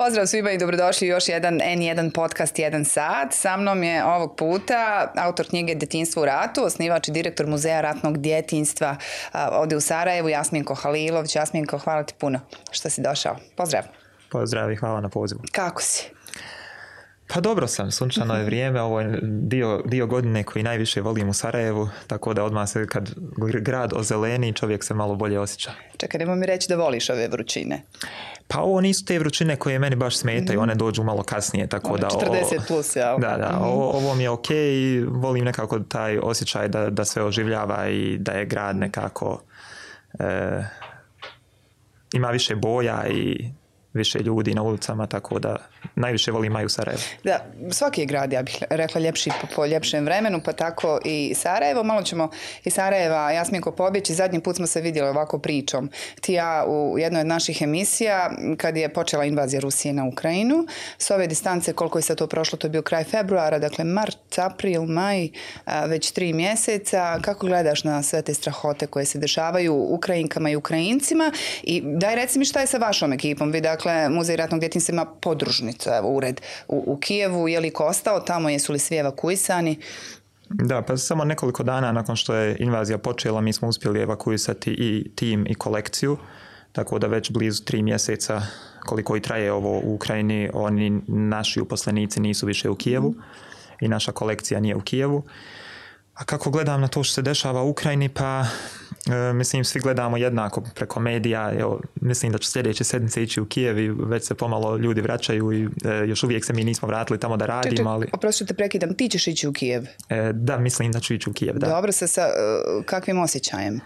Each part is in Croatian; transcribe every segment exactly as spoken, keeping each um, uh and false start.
Pozdrav svima i dobrodošli u još jedan en jedan podcast jedan sat. Sa mnom je ovog puta autor knjige Detinjstvo u ratu, osnivač i direktor Muzeja ratnog djetinjstva ovdje u Sarajevu, Jasminko Halilović. Jasminko, hvala ti puno što si došao. Pozdrav. Pozdrav i hvala na pozivu. Kako si? Pa dobro sam, sunčano je vrijeme, ovo je dio, dio godine koji najviše volim u Sarajevu, tako da odmah se kad grad ozeleni čovjek se malo bolje osjeća. Čekaj, nemoj mi reći da voliš ove vrućine. Pa ovo nisu te vrućine koje meni baš smetaju, mm. one dođu malo kasnije, tako one da... četrdeset plus, jel? Da, da, mm. ovo, ovo mi je ok i volim nekako taj osjećaj da, da sve oživljava i da je grad nekako... E, ima više boja i... više ljudi na ulicama, tako da najviše volim Maju Sarajevo. Da, svaki je grad, ja bih rekla, ljepši po, po ljepšem vremenu, pa tako i Sarajevo. Malo ćemo i Sarajeva, Jasminko, pobjeći. Zadnji put smo se vidjeli ovako pričom. Ti ja u jednoj od naših emisija, kad je počela invazija Rusije na Ukrajinu, s ove distance, koliko je sad to prošlo, to je bio kraj februara, dakle mart, april, maj, već tri mjeseca. Kako gledaš na sve te strahote koje se dešavaju Ukrajinkama i Ukrajincima? I daj reci mi šta je sa vašom ekipom. Vi, dakle, Dakle, Muzej ratnog djetinjstva ima podružnicu, evo, ured u, u Kijevu. Je li ko ostao tamo? Jesu li svi evakuisani? Da, pa samo nekoliko dana nakon što je invazija počela, mi smo uspjeli evakuisati i tim i kolekciju. Tako da već blizu tri mjeseca koliko i traje ovo u Ukrajini, oni naši uposlenici nisu više u Kijevu mm. i naša kolekcija nije u Kijevu. A kako gledam na to što se dešava u Ukrajini, pa e, mislim svi gledamo jednako preko medija. Evo, mislim da će sljedeće sedmice ići u Kijev i već se pomalo ljudi vraćaju i e, još uvijek se mi nismo vratili tamo da radimo. Ček, ali... Oprosti te prekidam, ti ćeš ići u Kijev? E, da, mislim da ću ići u Kijev, da. Dobro, sa, sa uh, kakvim osjećajem?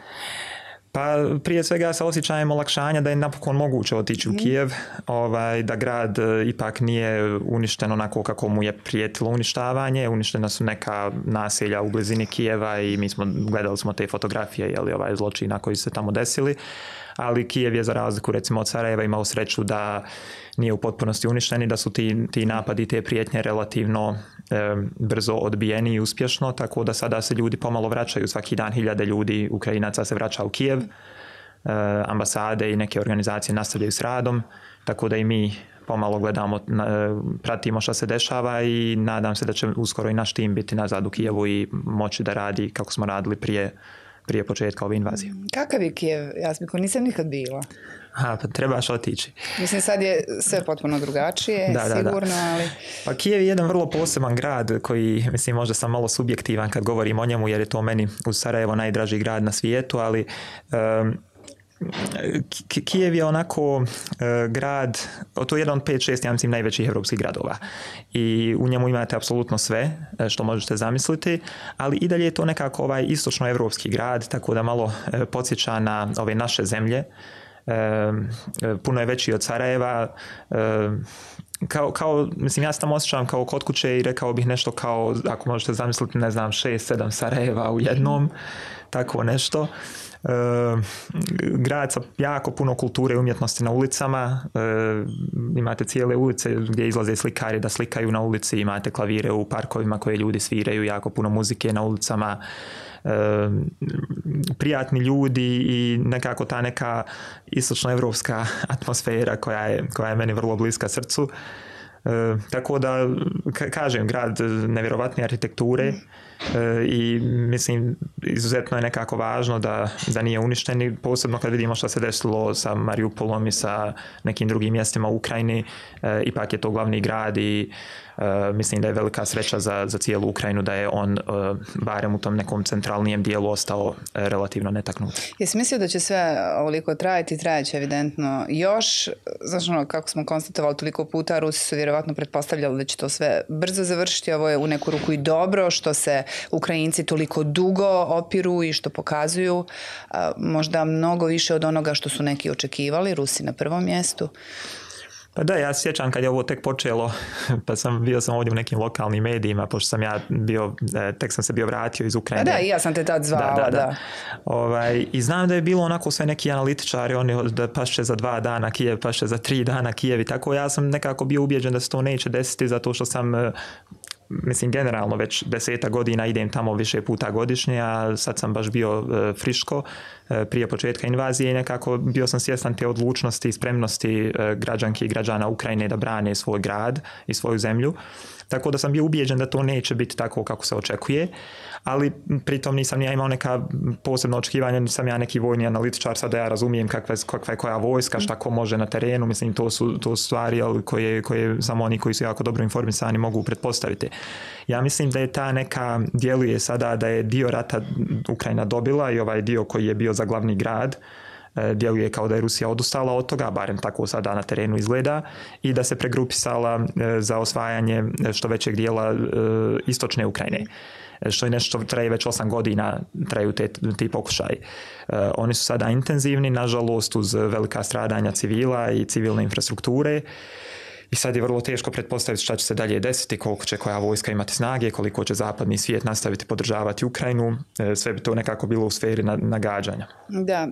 Pa prije svega sa osjećajem olakšanja da je napokon moguće otići u Kijev, ovaj, da grad ipak nije uništen onako kako mu je prijetilo uništavanje. Uništena su neka naselja u blizini Kijeva i mi smo gledali smo te fotografije, jeli, ovaj, zločina koji su se tamo desili. Ali Kijev je za razliku recimo od Sarajeva imao sreću da nije u potpunosti uništen i da su ti, ti napadi, te prijetnje relativno e, brzo odbijeni i uspješno, tako da sada se ljudi pomalo vraćaju, svaki dan hiljade ljudi Ukrajinaca se vraća u Kijev, e, ambasade i neke organizacije nastavljaju s radom, tako da i mi pomalo gledamo, pratimo šta se dešava i nadam se da će uskoro i naš tim biti nazad u Kijevu i moći da radi kako smo radili prije prije početka ove invazije. Kakav je Kijev, Jasminko? Nisam nikad bila. Aha, pa trebaš otići. Mislim, sad je sve potpuno drugačije, da, sigurno, da, da. Ali... Pa Kijev je jedan vrlo poseban grad koji, mislim, možda sam malo subjektivan kad govorim o njemu, jer je to meni uz Sarajevo najdraži grad na svijetu, ali... Um, Kijev je onako uh, grad, to je jedan od pet šest, ja mislim, najvećih europskih gradova i u njemu imate apsolutno sve što možete zamisliti, ali i dalje je to nekako ovaj istočnoevropski grad, tako da malo uh, podsjeća na ove naše zemlje. Uh, puno je veći od Sarajeva, uh, Kao, kao, mislim, ja se tamo osjećam kao kod kuće i rekao bih nešto kao, ako možete zamisliti, ne znam, šest sedam Sarajeva u jednom, tako nešto. E, grad sa jako puno kulture i umjetnosti na ulicama, e, imate cijele ulice gdje izlaze slikari da slikaju na ulici, imate klavire u parkovima koje ljudi sviraju, jako puno muzike na ulicama, e, prijatni ljudi i nekako ta neka istočnoevropska atmosfera koja je, koja je meni vrlo bliska srcu. E, tako da, ka- kažem, grad nevjerovatne arhitekture, E, i mislim izuzetno je nekako važno da, da nije uništen i posebno kad vidimo što se desilo sa Mariupolom i sa nekim drugim mjestima u Ukrajini, e, ipak je to glavni grad i e, mislim da je velika sreća za, za cijelu Ukrajinu da je on e, barem u tom nekom centralnijem dijelu ostao e, relativno netaknut. Jesi mislio da će sve ovoliko trajati i trajaće evidentno još? Znaš ono, kako smo konstatovali toliko puta, Rusi su vjerovatno pretpostavljali da će to sve brzo završiti, ovo je u neku ruku i dobro što se Ukrajinci toliko dugo opiru i što pokazuju a, možda mnogo više od onoga što su neki očekivali, Rusi na prvom mjestu. Pa da, ja sjećam kad je ovo tek počelo, pa sam bio sam ovdje u nekim lokalnim medijima, pošto sam ja bio, tek sam se bio vratio iz Ukrajine. A da, i ja sam te tad zvala, da. da, da. da. Ovaj, i znam da je bilo onako sve neki analitičari, oni da pašće za dva dana Kijev, pašće za tri dana Kijev i tako. Ja sam nekako bio ubijeđen da se to neće desiti zato što sam mislim generalno već deseta godina idem tamo više puta godišnje, a sad sam baš bio friško prije početka invazije i nekako bio sam svjestan te odlučnosti i spremnosti građanki i građana Ukrajine da brane svoj grad i svoju zemlju. Tako da sam bio ubijeđen da to neće biti tako kako se očekuje, ali pritom nisam ja imao neka posebna očekivanja, nisam ja neki vojni analitičar, sad da ja razumijem kakva, kakva je koja vojska, šta ko može na terenu, mislim to su, to su stvari koje, koje samo oni koji su jako dobro informisani mogu pretpostaviti. Ja mislim da je ta neka, djeluje sada da je dio rata Ukrajina dobila i ovaj dio koji je bio za glavni grad, djeluje kao da je Rusija odustala od toga, barem tako sada na terenu izgleda, i da se pregrupisala za osvajanje što većeg dijela istočne Ukrajine, što je nešto traje već osam godina, traju te, ti pokušaj. Oni su sada intenzivni, nažalost uz velika stradanja civila i civilne infrastrukture. I sad je vrlo teško pretpostaviti šta će se dalje desiti, koliko će koja vojska imati snage, koliko će zapadni svijet nastaviti podržavati Ukrajinu. Sve bi to nekako bilo u sferi nagađanja. Da,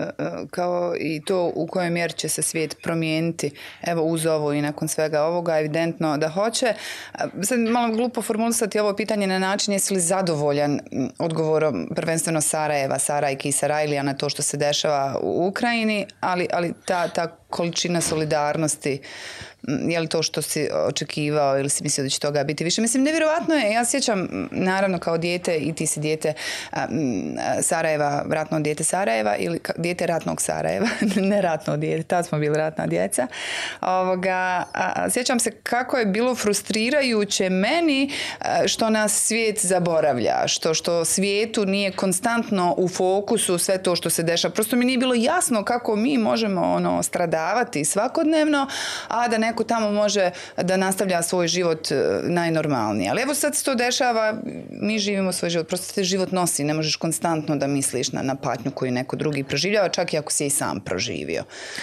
kao i to u kojoj mjeri će se svijet promijeniti, evo uz ovo i nakon svega ovoga, evidentno da hoće. Sad malo glupo formulisati ovo pitanje na način jesi li zadovoljan odgovorom prvenstveno Sarajeva, Sarajki i Sarajlija na to što se dešava u Ukrajini, ali, ali ta, ta količina solidarnosti, je li to što si očekivao ili si mislio da će toga biti više? Mislim, nevjerovatno je, ja sjećam, naravno kao dijete, i ti si dijete Sarajeva, ratno dijete Sarajeva ili dijete ratnog Sarajeva, ne ratno dijete, tad smo bili ratna djeca. Ovoga, a, sjećam se kako je bilo frustrirajuće meni što nas svijet zaboravlja, što, što svijetu nije konstantno u fokusu sve to što se dešava. Prosto mi nije bilo jasno kako mi možemo ono, stradavati svakodnevno, a da neko tamo može da nastavlja svoj život najnormalnije. Ali evo sad se to dešava, mi živimo svoj život, prosto se život nosi, ne možeš konstantno da misliš na, na patnju koju neko drugi proživljava, čak i ako si i sam proživio.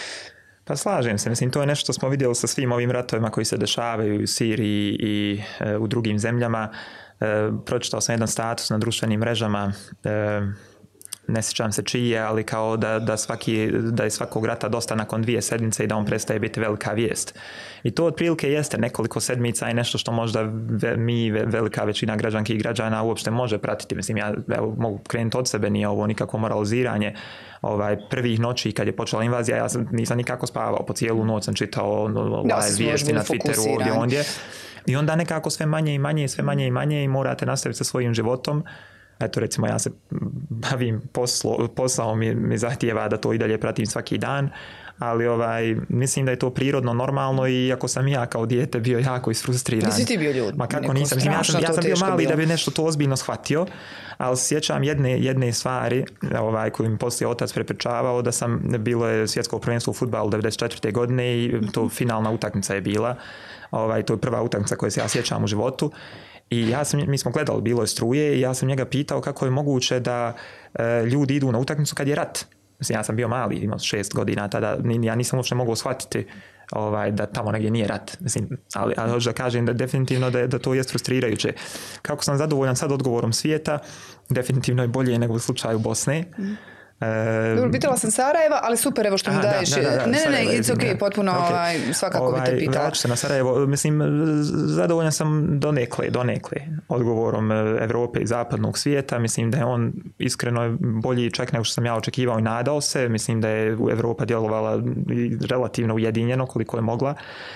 Pa slažem se, mislim, to je nešto što smo vidjeli sa svim ovim ratovima koji se dešavaju u Siriji i e, u drugim zemljama. E, pročitao sam jedan status na društvenim mrežama, e, ne sjećam se čiji je, ali kao da, da, svaki, da je svakog rata dosta nakon dvije sedmice i da on prestaje biti velika vijest. I to otprilike jeste nekoliko sedmica i nešto što možda ve, mi, ve, velika većina građanki i građana uopšte može pratiti. Mislim, ja evo, mogu krenuti od sebe, nije ovo nikako moraliziranje. Ovaj, prvih noći kad je počela invazija, ja sam, nisam nikako spavao, po cijelu noć sam čitao ovaj, da, vijesti na Twitteru, ovdje, ondje. I onda nekako sve manje i manje, sve manje i manje i morate nastaviti sa svojim životom. Eto, recimo, ja se bavim poslo, poslao mi, mi zahtijeva da to i dalje pratim svaki dan, ali ovaj, mislim da je to prirodno, normalno i ako sam ja kao dijete bio jako isfrustriran. Nisi ti bio ljud? Ma kako nisam, ja sam, ja sam bio mali bilo. Da bi nešto to ozbiljno shvatio, ali sjećam jedne, jedne stvari ovaj, koju mi poslije otac prepričavao, da sam, bilo je svjetsko prvenstvo u fudbalu devedeset četvrte godine i to finalna utakmica je bila. Ovaj, to je prva utakmica koju se ja sjećam u životu. I ja sam, mi smo gledali, bilo je struje i ja sam njega pitao kako je moguće da e, ljudi idu na utakmicu kad je rat. Mislim, ja sam bio mali, imao šest godina tada, ja nisam uopšte mogao shvatiti ovaj, da tamo negdje nije rat. Mislim, ali, ali hoću da kažem da definitivno da, da to je frustrirajuće. Kako sam zadovoljan sad odgovorom svijeta, definitivno je bolje nego u slučaju Bosne. Mm. Dobro, pitala sam Sarajeva, ali super, evo što mi daješ. Da, da, da, ne, ne, ne, Sarajevo, it's ok, potpuno okay. Ovaj, svakako ovaj, bi te pitala. Vraću se na Sarajevo. Mislim, zadovoljan sam donekle, donekle odgovorom Evrope i zapadnog svijeta. Mislim da je on iskreno bolji čak nego što sam ja očekivao i nadao se. Mislim da je Evropa djelovala relativno ujedinjeno koliko je mogla.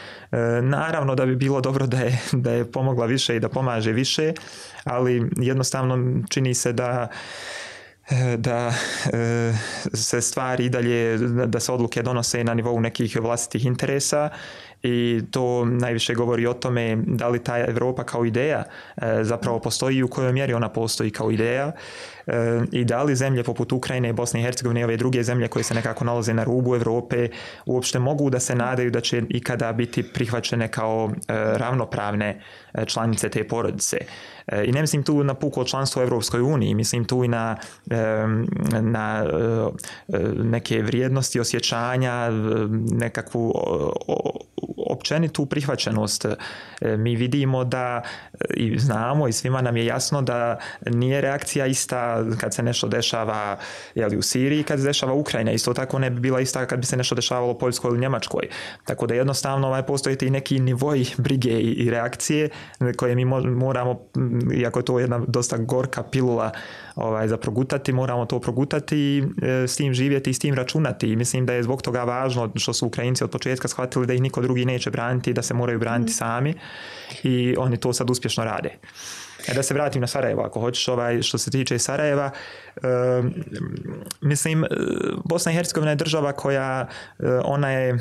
Naravno da bi bilo dobro da je, da je pomogla više i da pomaže više, ali jednostavno čini se da da e, se stvari i dalje, da se odluke donose na nivou nekih vlastitih interesa i to najviše govori o tome da li ta Evropa kao ideja e, zapravo postoji i u kojoj mjeri ona postoji kao ideja e, i da li zemlje poput Ukrajine, Bosne i Hercegovine i ove druge zemlje koje se nekako nalaze na rubu Evrope uopšte mogu da se nadaju da će ikada biti prihvaćene kao e, ravnopravne članice te porodice. I ne mislim tu na puko članstvo u Evropskoj uniji, mislim tu i na, na neke vrijednosti, osjećanja, nekakvu općenitu prihvaćenost. Mi vidimo da i znamo i svima nam je jasno da nije reakcija ista kad se nešto dešava jeli, u Siriji, kad se dešava u Ukrajini. Isto tako ne bi bila ista kad bi se nešto dešavalo u Poljskoj ili Njemačkoj. Tako da jednostavno ovaj, postoje i neki nivoi brige i, i reakcije koje mi moramo, iako je to jedna dosta gorka pilula ovaj, za progutati, moramo to progutati i e, s tim živjeti i s tim računati. I mislim da je zbog toga važno što su Ukrajinci od početka shvatili da ih niko drugi neće braniti, da se moraju braniti mm. sami i oni to sad uspješno rade. E, da se vratim na Sarajevo, ako hoćeš, ovaj, što se tiče Sarajeva, e, mislim, Bosna i Hercegovina je država koja, e, ona je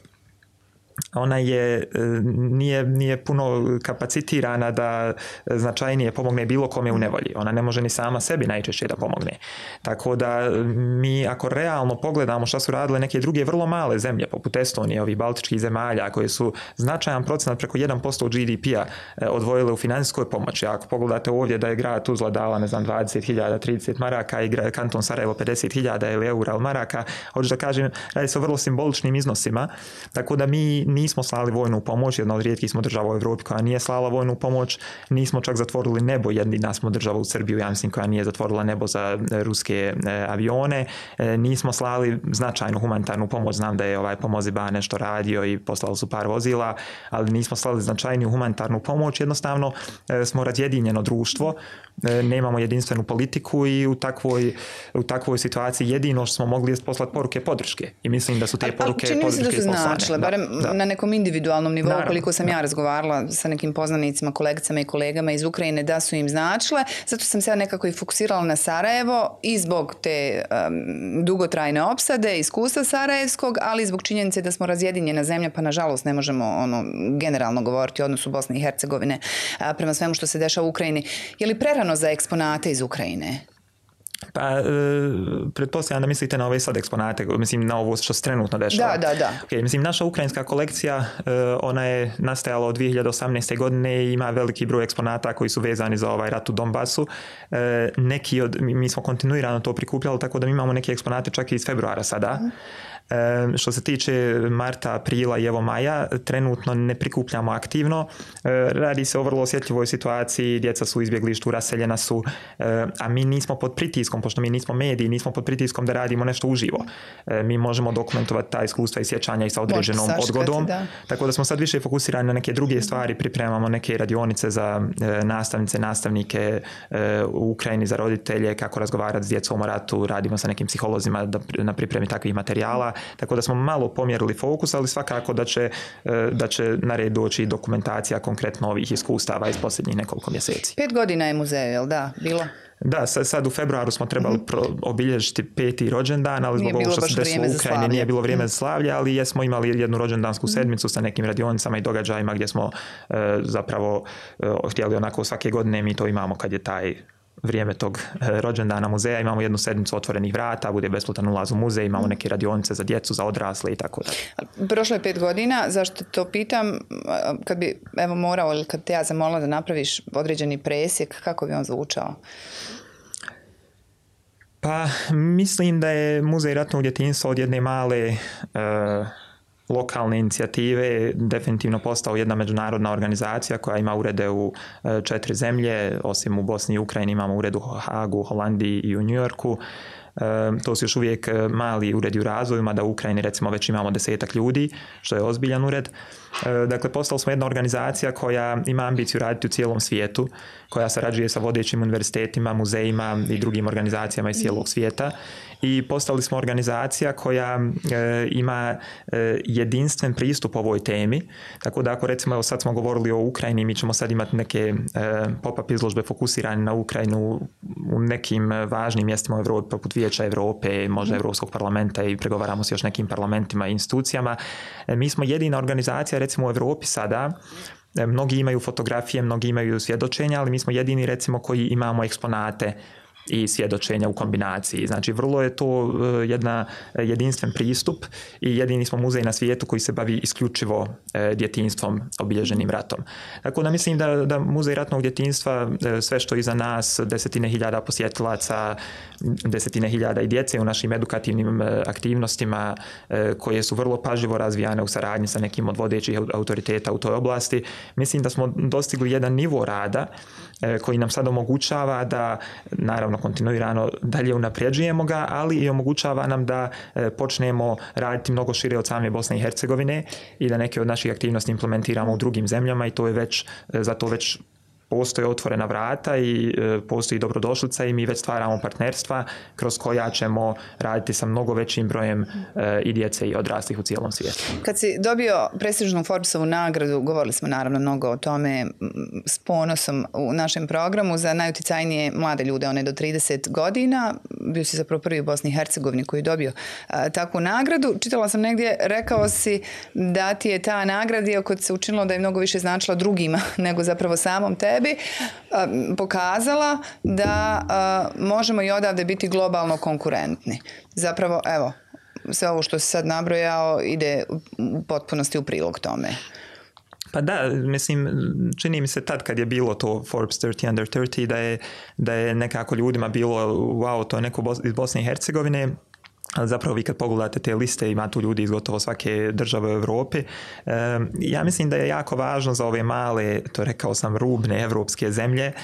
ona je, nije, nije puno kapacitirana da značajnije pomogne bilo kome u nevolji. Ona ne može ni sama sebi najčešće da pomogne. Tako da mi ako realno pogledamo šta su radile neke druge vrlo male zemlje, poput Estonije, ovih baltičkih zemalja, koje su značajan procenat preko jedan posto G D P-a odvojile u financijskoj pomoći. Ako pogledate ovdje da je grad Tuzla dala, ne znam, dvadeset hiljada, trideset maraka i kanton Sarajevo pedeset hiljada ili eura ili maraka, hoću da kažem, radi se o vrlo simboličnim iznosima. Tako da mi nismo slali vojnu pomoć, jedna od rijetkih smo država u Europi koja nije slala vojnu pomoć, nismo čak zatvorili nebo, jedina smo država u Srbiju, ja mislim, koja nije zatvorila nebo za ruske e, avione, e, nismo slali značajnu humanitarnu pomoć, znam da je ovaj Pomoziba nešto radio i poslali su par vozila, ali nismo slali značajniju humanitarnu pomoć, jednostavno e, smo razjedinjeno društvo, e, nemamo jedinstvenu politiku i u takvoj, u takvoj situaciji jedino što smo mogli je poslati poruke podrške i mislim da su te poruke ali, ali podrške čini mi se da su značile, barem da. na nekom individualnom nivou, Naravno, koliko sam da. ja razgovarala sa nekim poznanicima, kolegicama i kolegama iz Ukrajine, da su im značile. Zato sam se ja nekako i fokusirala na Sarajevo i zbog te um, dugotrajne opsade, iskustva sarajevskog, ali i zbog činjenice da smo razjedinjena zemlja, pa nažalost ne možemo ono generalno govoriti o odnosu Bosne i Hercegovine a, prema svemu što se dešava u Ukrajini. Je li prerano za eksponate iz Ukrajine? Pa, e, pretpostavljam da mislite na ove sad eksponate, mislim na ovo što se trenutno dešava. Da, da, da. Okay, mislim, naša ukrajinska kolekcija, e, ona je nastajala od dvije hiljade osamnaeste. godine i ima veliki broj eksponata koji su vezani za ovaj rat u Donbasu. E, neki od, mi, mi smo kontinuirano to prikupljali, tako da mi imamo neke eksponate čak i iz februara sada. Mm. E, što se tiče marta, aprila i evo maja, trenutno ne prikupljamo aktivno. E, radi se o vrlo osjetljivoj situaciji, djeca su u izbjeglištu, raseljena su, e, a mi nismo pod pritiskom, pošto mi nismo mediji, nismo pod pritiskom da radimo nešto uživo. E, mi možemo dokumentovati ta iskustva i sjećanja i sa određenom odgodom. Da. Tako da smo sad više fokusirani na neke druge stvari, pripremamo neke radionice za e, nastavnice, nastavnike e, u Ukrajini, za roditelje, kako razgovarati s djecom o ratu, radimo sa nekim psiholozima da, na pripremi takvih materijala. Tako da smo malo pomjerili fokus, ali svakako da će, da će na red doći dokumentacija konkretno ovih iskustava iz posljednjih nekoliko mjeseci. Pet godina je muzej, jel da? Bilo? Da, sad, sad u februaru smo trebali mm-hmm. obilježiti peti rođendan, ali zbog ovog što se desilo u Ukrajini nije bilo vrijeme mm. za slavlje, ali jesmo imali jednu rođendansku sedmicu mm. sa nekim radionicama i događajima gdje smo e, zapravo e, htjeli onako svake godine, mi to imamo kad je taj vrijeme tog rođendana muzeja, imamo jednu sedmicu otvorenih vrata, bude besplatan ulaz u muzej, imamo neke radionice za djecu, za odrasle i tako da. Prošlo je pet godina, zašto to pitam, kad bi evo morao ili kad te ja zamolila da napraviš određeni presjek, kako bi on zvučao? Pa mislim da je Muzej ratnog djetinjstva od jedne male uh, lokalne inicijative definitivno postao jedna međunarodna organizacija koja ima urede u četiri zemlje, osim u Bosni i Ukrajini imamo ured u Hagu, Holandiji i u New Yorku. E, to su još uvijek mali uredi u razvoju, mada u Ukrajini recimo već imamo desetak ljudi, što je ozbiljan ured. E, dakle, postali smo jedna organizacija koja ima ambiciju raditi u cijelom svijetu, koja sarađuje sa vodećim univerzitetima, muzejima i drugim organizacijama iz cijelog svijeta. I postali smo organizacija koja e, ima e, jedinstven pristup ovoj temi. Tako da ako recimo evo sad smo govorili o Ukrajini, mi ćemo sad imati neke e, pop-up izložbe fokusirane na Ukrajinu u nekim važnim mjestima u Europi, poput Vijeća Europe, možda mm. Europskog parlamenta i pregovaramo s još nekim parlamentima i institucijama. E, mi smo jedina organizacija recimo u Europi sada. Mnogi imaju fotografije, mnogi imaju svjedočenja, ali mi smo jedini recimo koji imamo eksponate i svjedočenja u kombinaciji. Znači, vrlo je to jedna jedinstven pristup i jedini smo muzej na svijetu koji se bavi isključivo djetinjstvom obilježenim ratom. Tako da mislim da, da Muzej ratnog djetinjstva, sve što iza nas, desetine hiljada posjetilaca, desetine hiljada i djece u našim edukativnim aktivnostima koje su vrlo pažljivo razvijane u saradnji sa nekim od vodećih autoriteta u toj oblasti, mislim da smo dostigli jedan nivo rada koji nam sad omogućava da, naravno, kontinuirano dalje unapređujemo ga, ali i omogućava nam da počnemo raditi mnogo šire od same Bosne i Hercegovine i da neke od naših aktivnosti implementiramo u drugim zemljama i to je već, za to već postoje otvorena vrata i e, postoji dobrodošlica i mi već stvaramo partnerstva kroz koja ćemo raditi sa mnogo većim brojem e, i djece i odraslih u cijelom svijetu. Kad si dobio prestižnu Forbesovu nagradu, govorili smo naravno mnogo o tome s ponosom u našem programu za najuticajnije mlade ljude, one do trideset godina. Bio si zapravo prvi u Bosni i Hercegovini koji je dobio a, takvu nagradu. Čitala sam negdje, rekao si da ti je ta nagrada, iako se učinilo da je mnogo više značila drugima nego zapravo samom tebi, bi pokazala da možemo i odavde biti globalno konkurentni. Zapravo, evo, sve ovo što si sad nabrojao ide u potpunosti u prilog tome. Pa da, mislim, čini mi se tad kad je bilo to Forbes thirty under thirty da je, da je nekako ljudima bilo, wow, to je neko iz Bosne i Hercegovine. Ali zapravo vi kad pogledate te liste, ima tu ljudi iz gotovo svake države u Europi. E, ja mislim da je jako važno za ove male, to rekao sam, rubne evropske zemlje, e,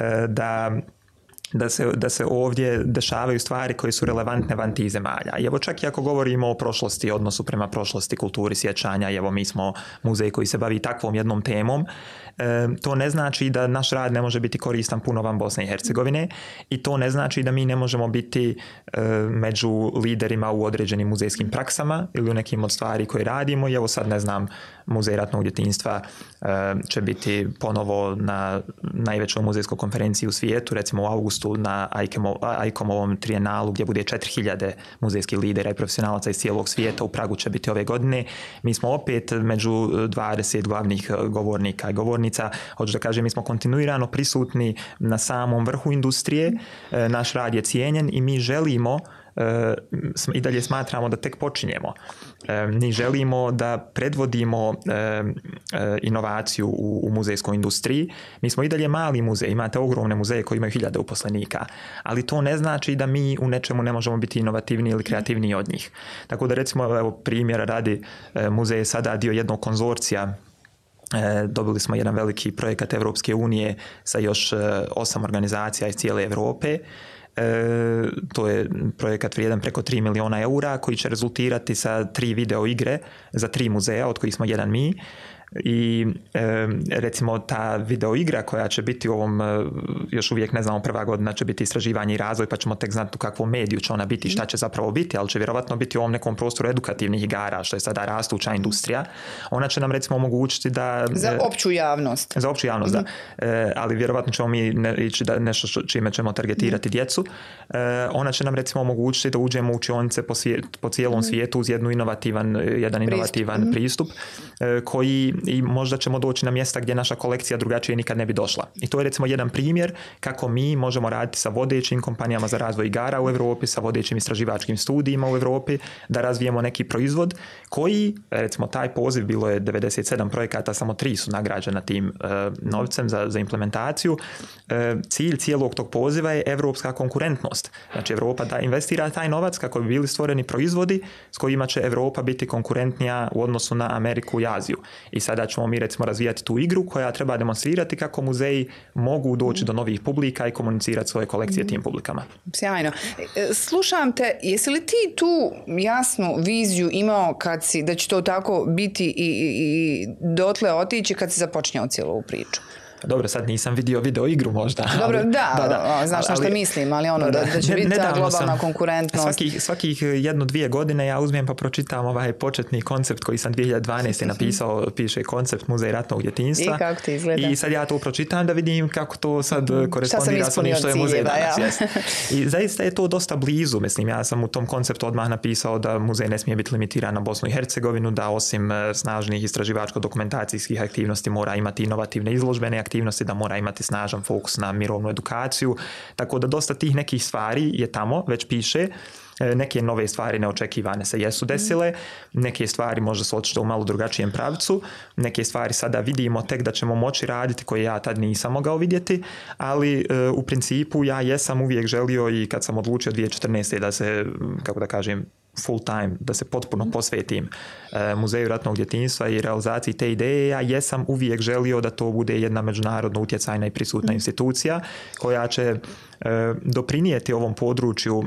da Da se, da se ovdje dešavaju stvari koje su relevantne van tih zemalja. I evo čak i ako govorimo o prošlosti, odnosu prema prošlosti, kulturi sjećanja, evo mi smo muzej koji se bavi takvom jednom temom, e, to ne znači da naš rad ne može biti koristan puno van Bosne i Hercegovine i to ne znači da mi ne možemo biti e, među liderima u određenim muzejskim praksama ili u nekim od stvari koje radimo. I evo sad, ne znam, Muzej ratnog djetinjstva e, će biti ponovo na najvećoj muzejskoj konferenciji u svijetu, recimo u augustu na ICOM-ovom trijenalu gdje bude četiri hiljade muzejskih lidera i profesionalaca iz cijelog svijeta. U Pragu će biti ove godine. Mi smo opet među dvadeset glavnih govornika i govornica. Hoću da kažem, mi smo kontinuirano prisutni na samom vrhu industrije. E, naš rad je cijenjen i mi želimo Uh, i dalje smatramo da tek počinjemo. Uh, mi želimo da predvodimo uh, uh, inovaciju u, u muzejskoj industriji. Mi smo i dalje mali muzej, imate ogromne muzeje koji imaju hiljade uposlenika, ali to ne znači da mi u nečemu ne možemo biti inovativniji ili kreativniji od njih. Tako da, recimo, evo, primjera radi, uh, muzej je sada dio jednog konzorcija. E, dobili smo jedan veliki projekat Evropske unije sa još e, osam organizacija iz cijele Europe. E, to je projekat vrijedan preko tri miliona eura koji će rezultirati sa tri video igre za tri muzeja, od kojih smo jedan mi. I e, recimo ta video igra koja će biti u ovom, još uvijek ne znamo, prva godina će biti istraživanje i razvoj, pa ćemo tek znati u kakvom mediju će ona biti, šta će zapravo biti, ali će vjerovatno biti u ovom nekom prostoru edukativnih igara, što je sada rastuća industrija. Ona će nam recimo omogućiti da... Za opću javnost. Za opću javnost, mm-hmm. da. E, ali vjerovatno ćemo mi ne, ići da nešto čime ćemo targetirati mm-hmm. djecu. E, ona će nam recimo omogućiti da uđemo u učionice po, svijet, po cijelom mm-hmm. svijetu uz jednu inovativan, jedan inovativan pristup, pristup mm-hmm. koji i možda ćemo doći na mjesta gdje naša kolekcija drugačije nikad ne bi došla. I to je recimo jedan primjer kako mi možemo raditi sa vodećim kompanijama za razvoj igara u Europi, sa vodećim istraživačkim studijima u Europi, da razvijemo neki proizvod koji, recimo taj poziv, bilo je devedeset sedam projekata, samo tri su nagrađena tim uh, novcem za, za implementaciju. Uh, cilj cijelog tog poziva je evropska konkurentnost. Znači Europa da investira taj novac kako bi bili stvoreni proizvodi s kojima će Europa biti konkurentnija u odnosu na Ameriku i Aziju. I sada ćemo mi recimo razvijati tu igru koja treba demonstrirati kako muzeji mogu doći do novih publika i komunicirati svoje kolekcije tim publikama. Sjajno. Slušam te, jesi li ti tu jasnu viziju imao kad si, da će to tako biti i, i, i dotle otići kad si započinjao cijelu ovu priču? Dobro, sad nisam vidio video igru možda. Dobro, ali, da, da, da, znaš na što mislim, ali ono, da, da, da će biti ta globalna sam, konkurentnost. Svakih, svakih jedno, dvije godine ja uzmem pa pročitam ovaj početni koncept koji sam dvije hiljade dvanaeste napisao, piše koncept Muzej ratnog djetinjstva. I kako ti izgleda? I sad ja to pročitam da vidim kako to sad korespondira s onim što je muzej danas. Ja. I zaista je to dosta blizu, mislim, ja sam u tom konceptu odmah napisao da muzej ne smije biti limitiran na Bosnu i Hercegovinu, da osim snažnih istraživačko-dokumentacijskih aktivnosti mora imati inovativne izložbene aktivnosti, aktivnosti, da mora imati snažan fokus na mirovnu edukaciju. Tako da dosta tih nekih stvari je tamo, već piše. Neke nove stvari neočekivane se jesu desile, neke stvari možda su otišle u malo drugačijem pravcu, neke stvari sada vidimo tek da ćemo moći raditi koje ja tad nisam mogao vidjeti, ali u principu ja jesam uvijek želio i kad sam odlučio dvije tisuće četrnaeste. da se, kako da kažem, full time, da se potpuno posvetim Muzeju ratnog djetinjstva i realizaciji te ideje, ja jesam uvijek želio da to bude jedna međunarodno utjecajna i prisutna institucija koja će doprinijeti ovom području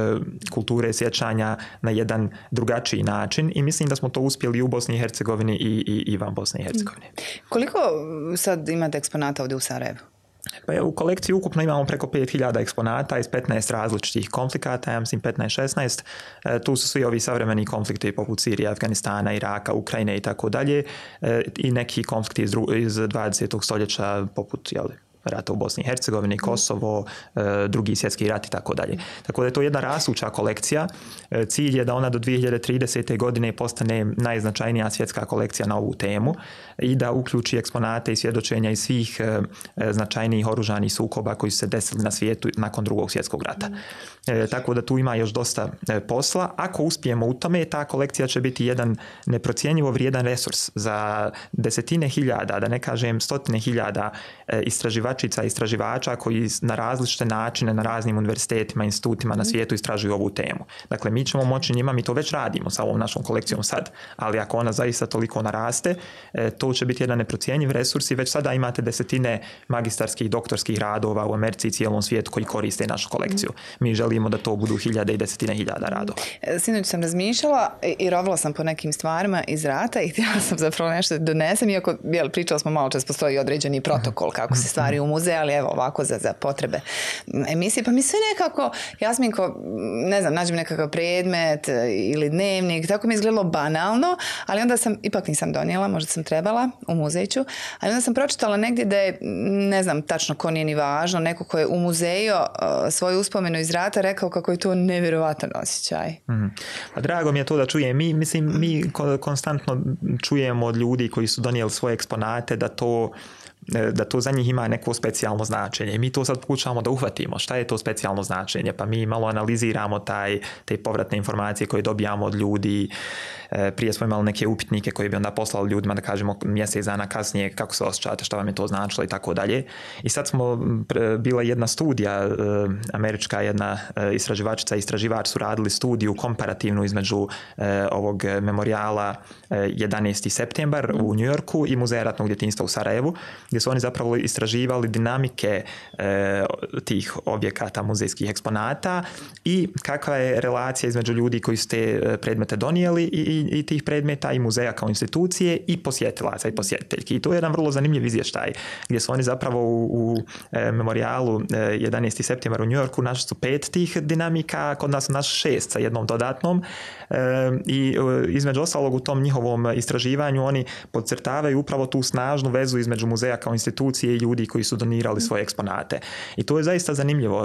kulture sjećanja na jedan drugačiji način i mislim da smo to uspjeli u Bosni i Hercegovini i, i, i van Bosne i Hercegovine. Koliko sad imate eksponata ovdje u Sarajevu? Pa u kolekciji ukupno imamo preko pet hiljada eksponata iz petnaest različitih konflikata, ja mislim petnaest šesnaest. Tu su svi ovi savremeni konflikti poput Sirije, Afganistana, Iraka, Ukrajine i tako dalje i neki konflikti iz, iz dvadesetog stoljeća poput, jel, rata u Bosni i Hercegovini, Kosovo, drugi svjetski rat i tako dalje. Tako da je to jedna rastuća kolekcija. Cilj je da ona do dvije hiljade tridesete. godine postane najznačajnija svjetska kolekcija na ovu temu i da uključi eksponate i svjedočenja iz svih značajnijih oružanih sukoba koji su se desili na svijetu nakon drugog svjetskog rata. E, tako da tu ima još dosta posla. Ako uspijemo u tome, ta kolekcija će biti jedan neprocjenjivo vrijedan resurs za desetine hiljada, da ne kažem stotine hiljada istraživačica i istraživača koji na različite načine na raznim univerzitetima, institutima na svijetu istražuju ovu temu. Dakle, mi ćemo moći njima, mi to već radimo sa ovom našom kolekcijom sad, ali ako ona zaista toliko naraste, to će biti jedan neprocjenjiv resurs i već sada imate desetine magistarskih, doktorskih radova u Americi i cijelom svijetu koji koriste našu kolekciju. Mi želimo da to budu hiljade i desetine hiljada radova. Sinoć sam razmišljala i rovila sam po nekim stvarima iz rata i htjela sam zapravo nešto donesem, iako jel, pričali smo malo čas, postoji određeni protokol kako se stvari u muzeju, ali evo ovako za, za potrebe emisije. Pa mi sve nekako, Jasminko, ne znam, nađem nekakav predmet ili dnevnik, tako mi je izgledalo banalno, ali onda sam, ipak nisam donijela, možda sam trebala u muzeju, ali onda sam pročitala negdje da je, ne znam tačno ko nije ni važno, neko ko je u muzeju uh, svoju uspomenu iz rata rekao kako je to nevjerovatan osjećaj. Mm. Pa drago mi je to da čujem. Mi, mislim, mi konstantno čujemo od ljudi koji su donijeli svoje eksponate da to da to za njih ima neko specijalno značenje. I mi to sad pokušavamo da uhvatimo. Šta je to specijalno značenje? Pa mi malo analiziramo taj, te povratne informacije koje dobijamo od ljudi. Prije smo imali neke upitnike koje bi onda poslali ljudima da kažemo mjesec dana kasnije kako se osjećate, šta vam je to značilo i tako dalje. I sad smo, bila jedna studija, američka jedna istraživačica i istraživač su radili studiju komparativnu između ovog memorijala jedanaesti septembar u New Yorku i Muzeja ratnog djetinjstva u Sarajevu, gdje su oni zapravo istraživali dinamike e, tih objekata, muzejskih eksponata i kakva je relacija između ljudi koji su te predmete donijeli i, i, i tih predmeta i muzeja kao institucije i posjetilaca i posjetiteljki. I to je jedan vrlo zanimljiv izvještaj gdje su oni zapravo u, u e, memorijalu e, jedanaesti septembar u New Yorku našli su pet tih dinamika, kod nas su našli šest sa jednom dodatnom e, i e, između ostalog u tom njihovom istraživanju oni podcrtavaju upravo tu snažnu vezu između muzeja kao institucije i ljudi koji su donirali svoje eksponate. I to je zaista zanimljivo.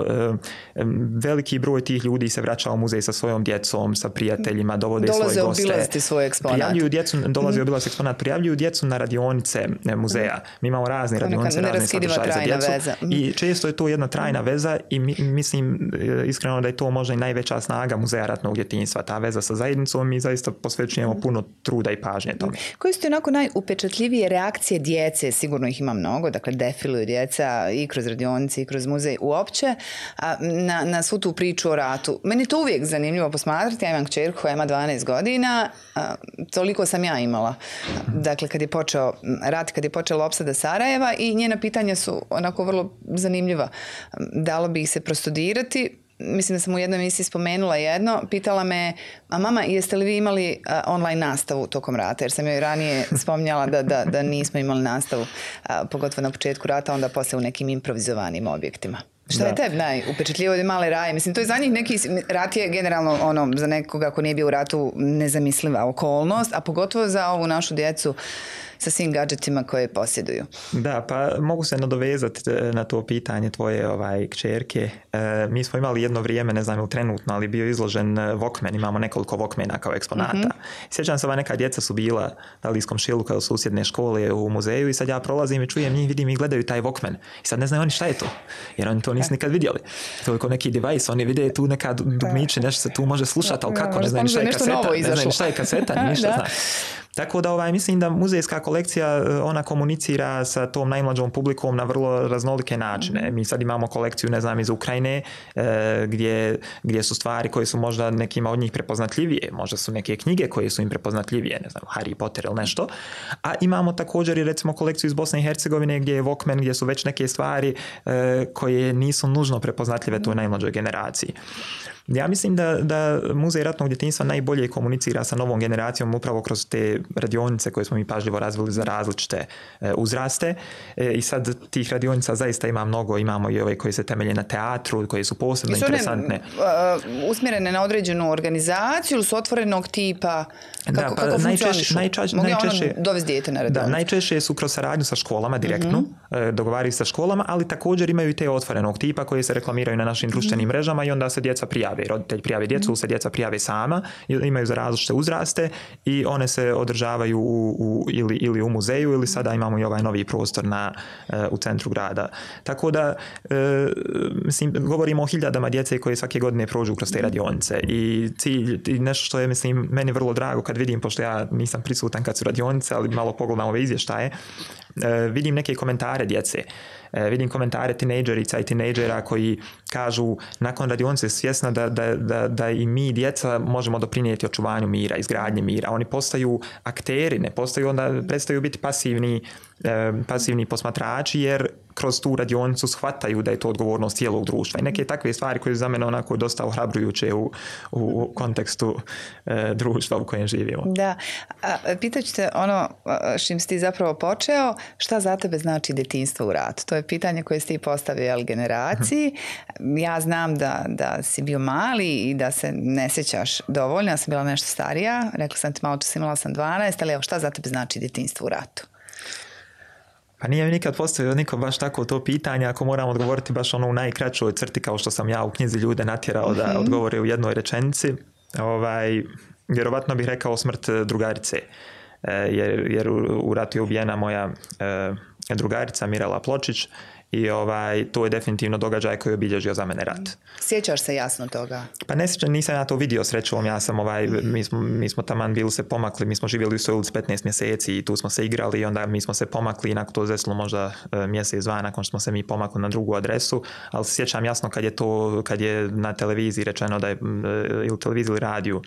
Veliki broj tih ljudi se vraća u muzej sa svojom djecom, sa prijateljima, dovode dolaze svoje goste. Dolaze obilaziti svoje eksponate. Prijavljuju djecu, dolaze obilaziti eksponat, prijavljuju djecu na radionice muzeja. Mi imamo razne radionice, razne sadržaje za djecu. Veza. I često je to jedna trajna veza i mi, mislim iskreno da je to možda i najveća snaga Muzeja ratnog djetinjstva. Ta veza sa zajednicom i zaista posvećujemo puno truda i pažnje tome. Koji su ti onako najupečatljivije reakcije djece? Sigurno ih ima mnogo, dakle defiluju djeca i kroz radionice i kroz muzej uopće na, na svu tu priču o ratu. Meni je to uvijek zanimljivo posmatrati. Ja imam kćerku koja ima dvanaest godina, a, toliko sam ja imala. Dakle, kad je počeo rat, kad je počela opsada Sarajeva i njena pitanja su onako vrlo zanimljiva. Dalo bi ih se prostudirati. Mislim da sam u jednoj emisiji spomenula jedno, pitala me, a mama, jeste li vi imali uh, online nastavu tokom rata? Jer sam joj ranije spominjala da, da, da nismo imali nastavu, uh, pogotovo na početku rata, onda poslije u nekim improvizovanim objektima. Šta da. je tebi najupečatljivo od Male Raje? Mislim, to je za njih neki... Rat je generalno, ono, za nekoga ko nije bio u ratu, nezamisliva okolnost, a pogotovo za ovu našu djecu sa svim gadžetima koje posjeduju. Da, pa mogu se nadovezati na to pitanje tvoje ovaj, kćerke. E, mi smo imali jedno vrijeme, ne znam ili trenutno, ali bio izložen Walkman, imamo nekoliko Walkmana kao eksponata. Mm-hmm. Sjećam se, ova neka djeca su bila na Lijskom šilu kao susjedne škole u muzeju i sad ja prolazim i čujem njih, vidim i gledaju taj Walkman. I sad ne znaju oni šta je to, jer oni to nisu nikad vidjeli. To je kao neki device, oni vide tu neka dugmiće, nešto se tu može slušati, ali kako, ne znaju šta je kaseta, ne znaju šta je kaseta, ništa zna. Tako da ovaj, mislim da muzejska kolekcija ona komunicira sa tom najmlađom publikom na vrlo raznolike načine. Mi sad imamo kolekciju, ne znam, iz Ukrajine e, gdje, gdje su stvari koje su možda nekima od njih prepoznatljivije, možda su neke knjige koje su im prepoznatljivije, ne znam, Harry Potter ili nešto. A imamo također i recimo kolekciju iz Bosne i Hercegovine gdje je Walkman, gdje su već neke stvari e, koje nisu nužno prepoznatljive toj najmlađoj generaciji. Ja mislim da, da Muzej ratnog djetinjstva najbolje komunicira sa novom generacijom upravo kroz te radionice koje smo mi pažljivo razvili za različite e, uzraste. E, I sad tih radionica zaista ima mnogo. Imamo i ove koje se temelje na teatru, koje su posebno su interesantne. One, uh, usmjerene na određenu organizaciju ili su otvorenog tipa? Kako, da, pa kako najčešće, najčešće, Mogu najčešće, ja ono dovesti dijete na radionicu? Da, najčešće su kroz saradnju sa školama direktno, mm-hmm. dogovaraju sa školama, ali također imaju i te otvorenog tipa koje se reklamiraju na našim društvenim mm-hmm. mrežama i onda se djeca prijave. Roditelj prijavi djecu, mm-hmm. se djeca prijave sama, imaju za različite uzraste i one se održavaju u, u, ili, ili u muzeju ili sada imamo i ovaj novi prostor na, u centru grada. Tako da, e, mislim, govorimo o hiljadama djece koje svake godine prođu kroz te radionice i cilj, i nešto što je, mislim, meni vrlo drago kad vidim, pošto ja nisam prisutan kad su radionice, ali malo pogledam ove izvještaje, e, vidim neke komentare djece. E, vidim komentare tinejdžerica i tinejdžera koji kažu nakon radionice svjesna da, da, da, da i mi djeca možemo doprinijeti očuvanju mira, izgradnje mira. Oni postaju akteri, ne postaju onda, prestaju biti pasivni, e, pasivni posmatrači jer kroz tu radionicu shvataju da je to odgovornost cijelog društva. I neke takve stvari koje za mene onako dosta ohrabrujuće u, u kontekstu e, društva u kojem živimo. Da. A, pitaću te ono s čim si ti zapravo počeo, šta za tebe znači djetinjstvo u ratu? To je pitanje koje si ti postavio generaciji. Ja znam da, da si bio mali i da se ne sjećaš dovoljno. Ja sam bila nešto starija. Rekla sam ti malo čas, imala sam dvanaest, ali evo šta za tebe znači djetinjstvo u ratu? Pa nije mi nikad postavio niko baš tako to pitanje, ako moram odgovoriti baš ono u najkraćoj crti kao što sam ja u knjizi ljude natjerao da mm-hmm. odgovore u jednoj rečenici. Ovaj, vjerovatno bih rekao smrt drugarice, e, jer, jer u, u ratu je ubijena moja e, drugarica Mirela Pločić i ovaj, to je definitivno događaj koji je obilježio za mene rat. Sjećaš se jasno toga? Pa ne sjećam, nisam ja to vidio srećom, ja sam ovaj, mi smo, mi smo taman bili se pomakli, mi smo živjeli u svojoj ulici petnaest mjeseci i tu smo se igrali i onda mi smo se pomakli i nakon to desilo možda e, mjesec dva nakon što smo se mi pomakli na drugu adresu, ali se sjećam jasno kad je to, kad je na televiziji rečeno da je, ili televiziji ili radiju,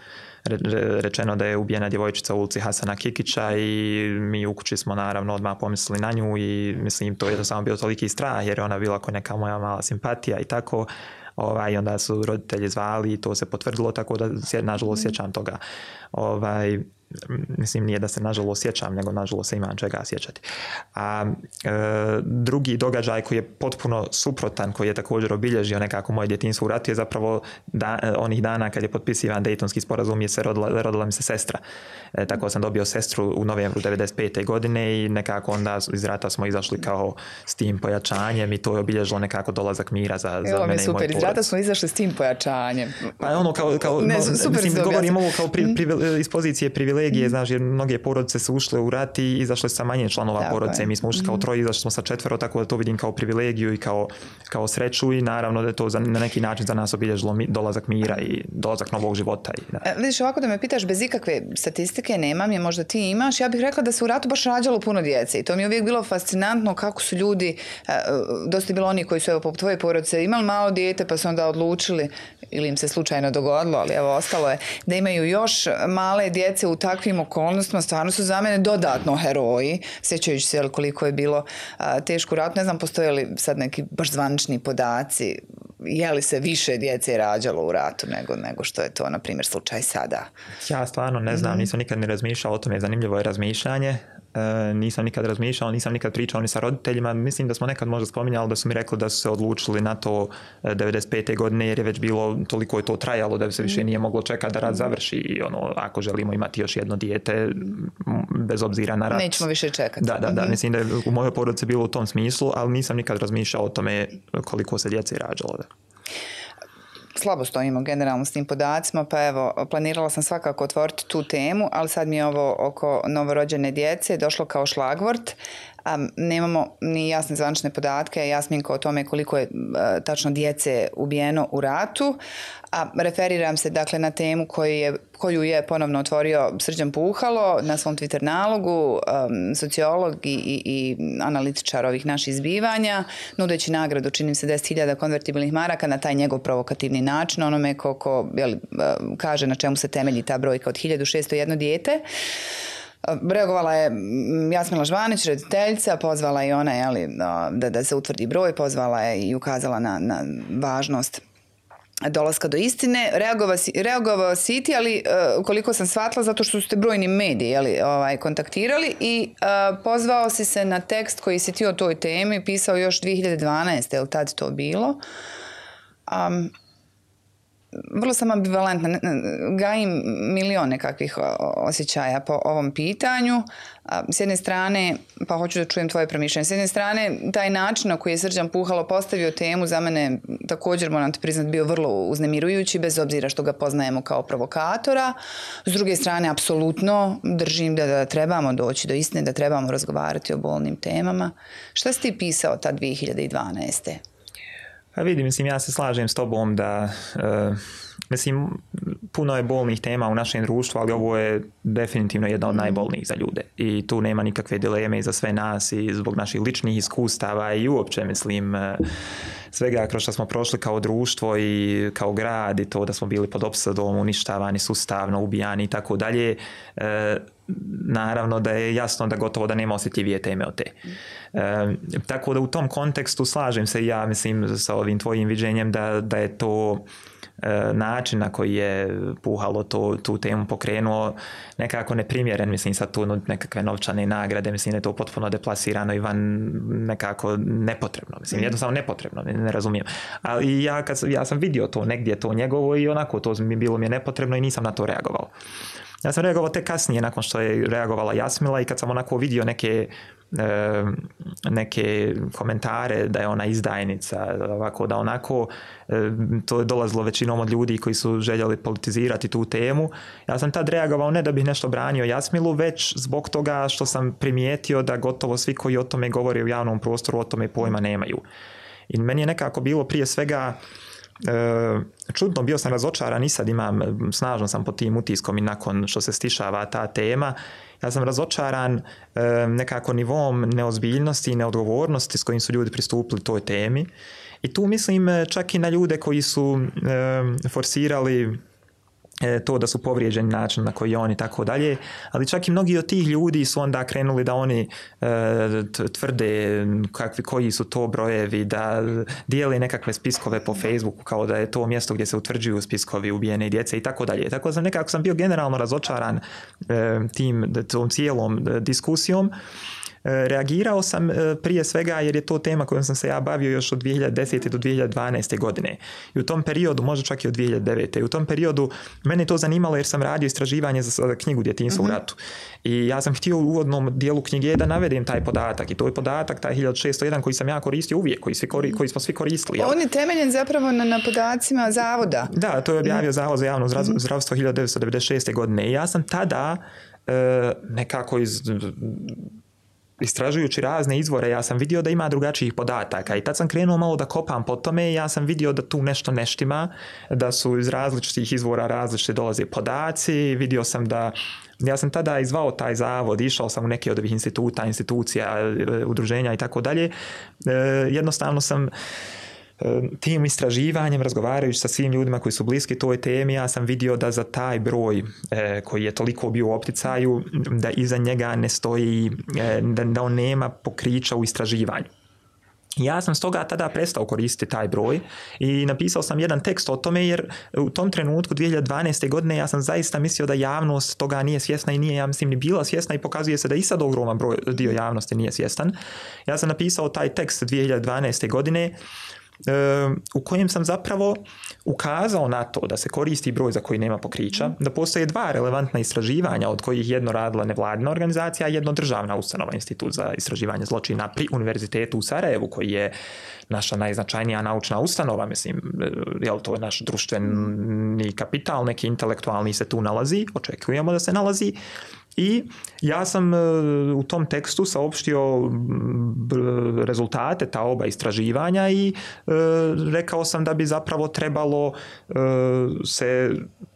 rečeno da je ubijena djevojčica u ulici Hasana Kikića i mi u kući smo naravno odmah pomislili na nju i mislim to je samo bio toliki strah jer je ona bila kao neka moja mala simpatija i tako. Ovaj, onda su roditelji zvali i to se potvrdilo, tako da nažalost sjećam toga. Ovaj, mislim nije da se nažalost sjećam, nego nažalost se imam čega sjećati. A e, drugi događaj koji je potpuno suprotan, koji je također obilježio nekako moje djetinjstvo u ratu je zapravo da, onih dana kad je potpisivan Dejtonski sporazum je se rodila, rodila mi se sestra. E, tako sam dobio sestru u novembru devedeset pete godine i nekako onda iz rata smo izašli kao s tim pojačanjem i to je obilježilo nekako dolazak mira za, za Evo, mene i moj porodicu. Iz rata smo izašli s tim pojačanjem. Pa ono kao, kao ne, no, super mislim, govorim ovo kao pri, pri, iz pozicije privilegije, mm. znaš, jer mnoge porodice su ušle u rat i izašle sa manje članova tako porodice. Je. Mi smo ušli mm. kao troje, izašli smo sa četvero, tako da to vidim kao privilegiju i kao, kao sreću i naravno da je to za, na neki način za nas obilježilo mi, dolazak mira i dolazak novog života. I, da. E, vidiš, ovako da me pitaš, bez ikakve statistike, nemam je, možda ti imaš, ja bih rekla da se u ratu baš rađalo puno djece i to mi je uvijek bilo fascinantno kako su ljudi, e, dosta je bilo oni koji su evo poput tvoje porodice imali malo dijete pa su onda odlučili ili im se slučajno dogodilo, ali evo ostalo je da imaju još male djece u takvim okolnostima, stvarno su za mene dodatno heroji, sjećajući se koliko je bilo a, teško rat. Ne znam, postoje li sad neki baš zvanični podaci, je li se više djece rađalo u ratu nego, nego što je to, na primjer, slučaj sada? Ja stvarno ne znam, mm-hmm. nisam nikad ni razmišljao o tome, zanimljivo je razmišljanje. nisam nikad razmišljao, nisam nikad pričao ni sa roditeljima. Mislim da smo nekad možda spominjali da su mi rekli da su se odlučili na to devedeset pete godine jer je već bilo, toliko je to trajalo da se više nije moglo čekati da rat završi i ono, ako želimo imati još jedno dijete bez obzira na rat. Nećemo više čekati. Da, da, da. Mm-hmm. Mislim da je u mojoj porodici bilo u tom smislu, ali nisam nikad razmišljao o tome koliko se djece rađalo. Da. Slabo stojimo generalno s tim podacima, pa evo, planirala sam svakako otvoriti tu temu, ali sad mi je ovo oko novorođene djece došlo kao šlagvort. Um, nemamo ni jasne zvanične podatke, Jasminko, o tome koliko je uh, tačno djece ubijeno u ratu. A referiram se dakle na temu koju je, koju je ponovno otvorio Srđan Puhalo na svom Twitter nalogu, um, sociolog i, i, i analitičar ovih naših zbivanja, nudeći nagradu, činim se, deset hiljada konvertibilnih maraka na taj njegov provokativni način, onome ko, ko jeli, uh, kaže na čemu se temelji ta brojka od hiljadu šesto jedno dijete. Reagovala je Jasmila Žvanić, rediteljica, pozvala je ona jeli, da, da se utvrdi broj, pozvala je i ukazala na, na važnost dolaska do istine. Reagovao si, reagovao si ti, ali uh, koliko sam shvatila, zato što su te brojni mediji jeli, ovaj, kontaktirali i uh, pozvao si se na tekst koji si ti o toj temi pisao još dvije hiljade dvanaeste. Je li tad to bilo? Um, Vrlo sam ambivalentna, gajim milion nekakvih osjećaja po ovom pitanju. S jedne strane, pa hoću da čujem tvoje promišljanje, s jedne strane, taj način na koji je Srđan Puhalo postavio temu za mene također, moram ti priznat, bio vrlo uznemirujući, bez obzira što ga poznajemo kao provokatora. S druge strane, apsolutno držim da, da trebamo doći do istine, da trebamo razgovarati o bolnim temama. Šta si ti pisao ta dvije hiljade dvanaeste? Pa vidi, mislim, ja se slažem s tobom da, uh, mislim, puno je bolnih tema u našem društvu, ali ovo je definitivno jedna od najbolnijih za ljude. I tu nema nikakve dileme i za sve nas i zbog naših ličnih iskustava i uopće, mislim, uh, svega kroz što smo prošli kao društvo i kao grad i to da smo bili pod opsadom, uništavani sustavno, ubijani i tako dalje. Uh, naravno da je jasno da gotovo da nema osjetljivije teme od te. E, tako da u tom kontekstu slažem se ja, mislim, sa ovim tvojim viđenjem da, da je to e, način na koji je Puhalo to, tu temu pokrenuo nekako neprimjeren, mislim, sad tu nekakve novčane nagrade, mislim, je to potpuno deplasirano i van nekako nepotrebno, mislim, jednostavno nepotrebno, ne, ne razumijem. Ali ja, kad, ja sam vidio to negdje, to njegovo i onako to mi bilo mi je nepotrebno i nisam na to reagovao. Ja sam reagovao tek kasnije nakon što je reagovala Jasmila i kad sam onako vidio neke, e, neke komentare da je ona izdajnica, ovako da onako, e, to je dolazilo većinom od ljudi koji su željeli politizirati tu temu. Ja sam tad reagovao ne da bih nešto branio Jasmilu, već zbog toga što sam primijetio da gotovo svi koji o tome govore u javnom prostoru o tome pojma nemaju. I meni je nekako bilo prije svega E, čudno, bio sam razočaran i sad imam, snažno sam pod tim utiskom i nakon što se stišava ta tema, ja sam razočaran e, nekako nivom neozbiljnosti i neodgovornosti s kojim su ljudi pristupili toj temi i tu mislim čak i na ljude koji su e, forsirali to da su povrijeđeni način na koji oni tako dalje, ali čak i mnogi od tih ljudi su onda krenuli da oni e, tvrde kakvi, koji su to brojevi, da dijele nekakve spiskove po Facebooku kao da je to mjesto gdje se utvrđuju spiskovi ubijene djece i tako dalje. Tako sam nekako sam bio generalno razočaran e, tim, tom cijelom diskusijom. Reagirao sam prije svega jer je to tema kojom sam se ja bavio još od dvije hiljade desete do dvije hiljade dvanaeste godine. I u tom periodu, možda čak i od dvije hiljade devete. I u tom periodu mene to zanimalo jer sam radio istraživanje za knjigu Djetinjstvo mm-hmm. u ratu. I ja sam htio u uvodnom dijelu knjige da navedem taj podatak. I to je podatak, taj hiljadu šesto jedan koji sam ja koristio uvijek, koji, svi kori, koji smo svi koristili. On je temeljen zapravo na, na podacima zavoda. Da, to je objavio Zavod za javno zdravstvo hiljadu devetsto devedeset šeste godine. I ja sam tada e, nekako iz... istražujući razne izvore, ja sam vidio da ima drugačijih podataka i tad sam krenuo malo da kopam po tome i ja sam vidio da tu nešto ne štima, da su iz različitih izvora različite dolaze podaci, vidio sam da, ja sam tada izvao taj zavod, išao sam u neke od ovih instituta, institucija, udruženja i tako dalje, jednostavno sam tim istraživanjem, razgovarajući sa svim ljudima koji su bliski toj temi, ja sam vidio da za taj broj e, koji je toliko bio u opticaju, da iza njega ne stoji, e, da, da on nema pokrića u istraživanju. Ja sam stoga tada prestao koristiti taj broj i napisao sam jedan tekst o tome jer u tom trenutku dvije hiljade dvanaeste. godine ja sam zaista mislio da javnost toga nije svjesna i nije, ja mislim, ni bila svjesna i pokazuje se da i sad ogroman broj, dio javnosti nije svjestan. Ja sam napisao taj tekst dvije hiljade dvanaeste. godine u kojem sam zapravo ukazao na to da se koristi broj za koji nema pokrića, da postoje dva relevantna istraživanja od kojih jedno radila nevladina organizacija, a jedno državna ustanova, Institut za istraživanje zločina pri Univerzitetu u Sarajevu, koji je naša najznačajnija naučna ustanova, mislim, jel to je naš društveni kapital, neki intelektualni se tu nalazi, očekujemo da se nalazi. I ja sam u tom tekstu saopštio rezultate ta oba istraživanja i rekao sam da bi zapravo trebalo se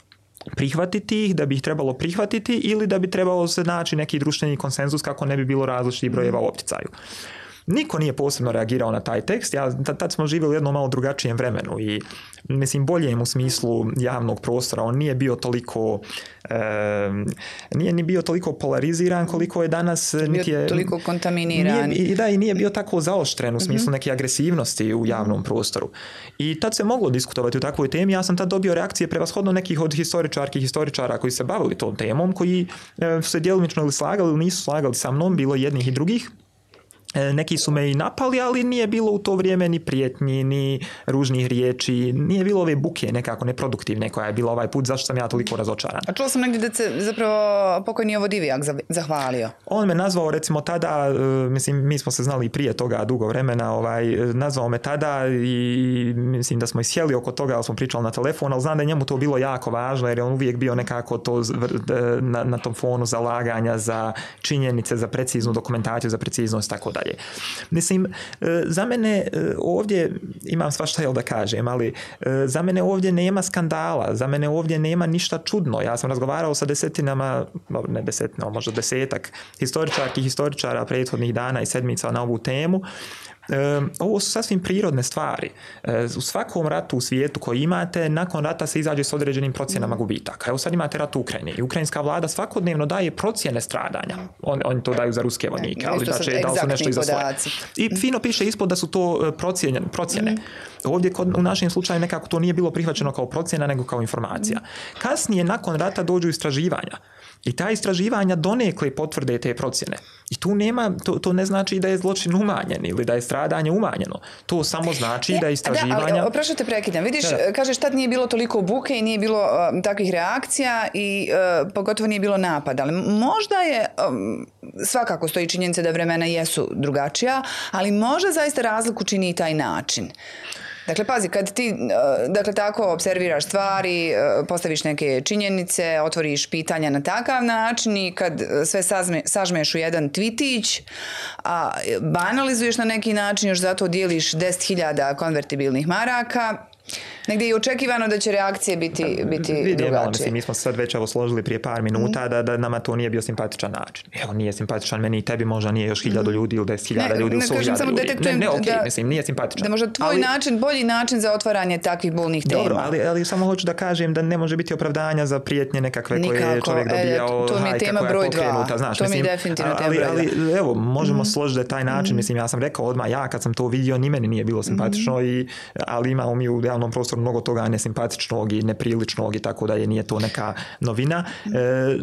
prihvatiti ih, da bi ih trebalo prihvatiti ili da bi trebalo se naći neki društveni konsenzus kako ne bi bilo različitih brojeva u opticaju. Niko nije posebno reagirao na taj tekst. Ja, tad smo živjeli u jednom malo drugačijem vremenu i mislim boljem u smislu javnog prostora. On nije bio toliko e, nije ni bio toliko polariziran koliko je danas. Bio niti je, toliko kontaminiran. Nije, i da, i nije bio tako zaoštren u smislu neke agresivnosti u javnom prostoru. I tad se moglo diskutovati o takvoj temi. Ja sam tad dobio reakcije prevashodno nekih od historičarki i historičara koji se bavili tom temom, koji e, se djelomično ili slagali ili nisu slagali sa mnom, bilo jednih i drugih. Neki su me i napali, ali nije bilo u to vrijeme ni prijetnji, ni ružnih riječi, nije bilo ove buke nekako neproduktivne koja je bila ovaj put, zašto sam ja toliko razočaran. A čuo sam negdje da se zapravo pokojni Jovo Divjak zahvalio. On me nazvao recimo tada, mislim mi smo se znali prije toga dugo vremena, ovaj, nazvao me tada i mislim da smo i sjeli oko toga, ali smo pričali na telefon, ali znam da je njemu to bilo jako važno jer je on uvijek bio nekako to na, na tom fonu zalaganja za činjenice, za preciznu dokumentaciju, za preciznost, tako dalje. Mislim, za mene ovdje, imam svašta jel da kažem, ali za mene ovdje nema skandala, za mene ovdje nema ništa čudno. Ja sam razgovarao sa desetinama, ne desetinama, možda desetak historičarki i historičara prethodnih dana i sedmica na ovu temu. E, ovo su sasvim prirodne stvari. E, u svakom ratu u svijetu koji imate, nakon rata se izađe s određenim procjenama gubitaka. Evo sad imate rat u Ukrajini i ukrajinska vlada svakodnevno daje procjene stradanja. On, oni to daju za ruske vojnike, ali znači da li su nešto iza svoje. I fino piše ispod da su to procjene. procjene. Mm. Ovdje kod, u našem slučaju nekako to nije bilo prihvaćeno kao procjena, nego kao informacija. Kasnije, nakon rata, dođu istraživanja. I ta istraživanja donekle potvrde te procjene. I tu nema, to, to ne znači da je zločin umanjen ili da je stradanje umanjeno. To samo znači je, da je istraživanja... Da, ali oprašao te prekidam. Vidiš, da. Kažeš tad nije bilo toliko buke i nije bilo uh, takvih reakcija i uh, pogotovo nije bilo napada. Ali možda je, um, svakako stoji činjenica da vremena jesu drugačija, ali možda zaista razliku čini i taj način. Dakle, pazi, kad ti dakle, tako observiraš stvari, postaviš neke činjenice, otvoriš pitanja na takav način i kad sve sazme, sažmeš u jedan tvitić, a banalizuješ na neki način, još zato dijeliš deset hiljada konvertibilnih maraka, negdje je očekivano da će reakcije biti, biti Vidimo, drugačije. Mislim, mi smo se sad već evo složili prije par minuta mm. da, da nama to nije bio simpatičan način. Evo, nije simpatičan meni i tebi, možda nije još hiljadu ljudi ili deset hiljada ljudi ili sto hiljada ljudi. Ne, ne, okej, okay, mislim, nije simpatičan. Da možda tvoj ali, način, bolji način za otvaranje takvih bolnih tema. Dobro, ali, ali samo hoću da kažem da ne može biti opravdanja za prijetnje nekakve koje je čovjek dobijao, e, to mi je tema broj dva. Znaš, to mi je mislim, definitivno tema ali, broj dva. Ali, evo, možemo mm. složiti da taj način, mm. mislim, ja sam rekao odmah, ja kad sam to vidio, ni meni nije bilo simpatično, mm. i, ali imamo mi u javnom prostoru mnogo toga nesimpatičnog i nepriličnog i tako da je, nije to neka novina. E,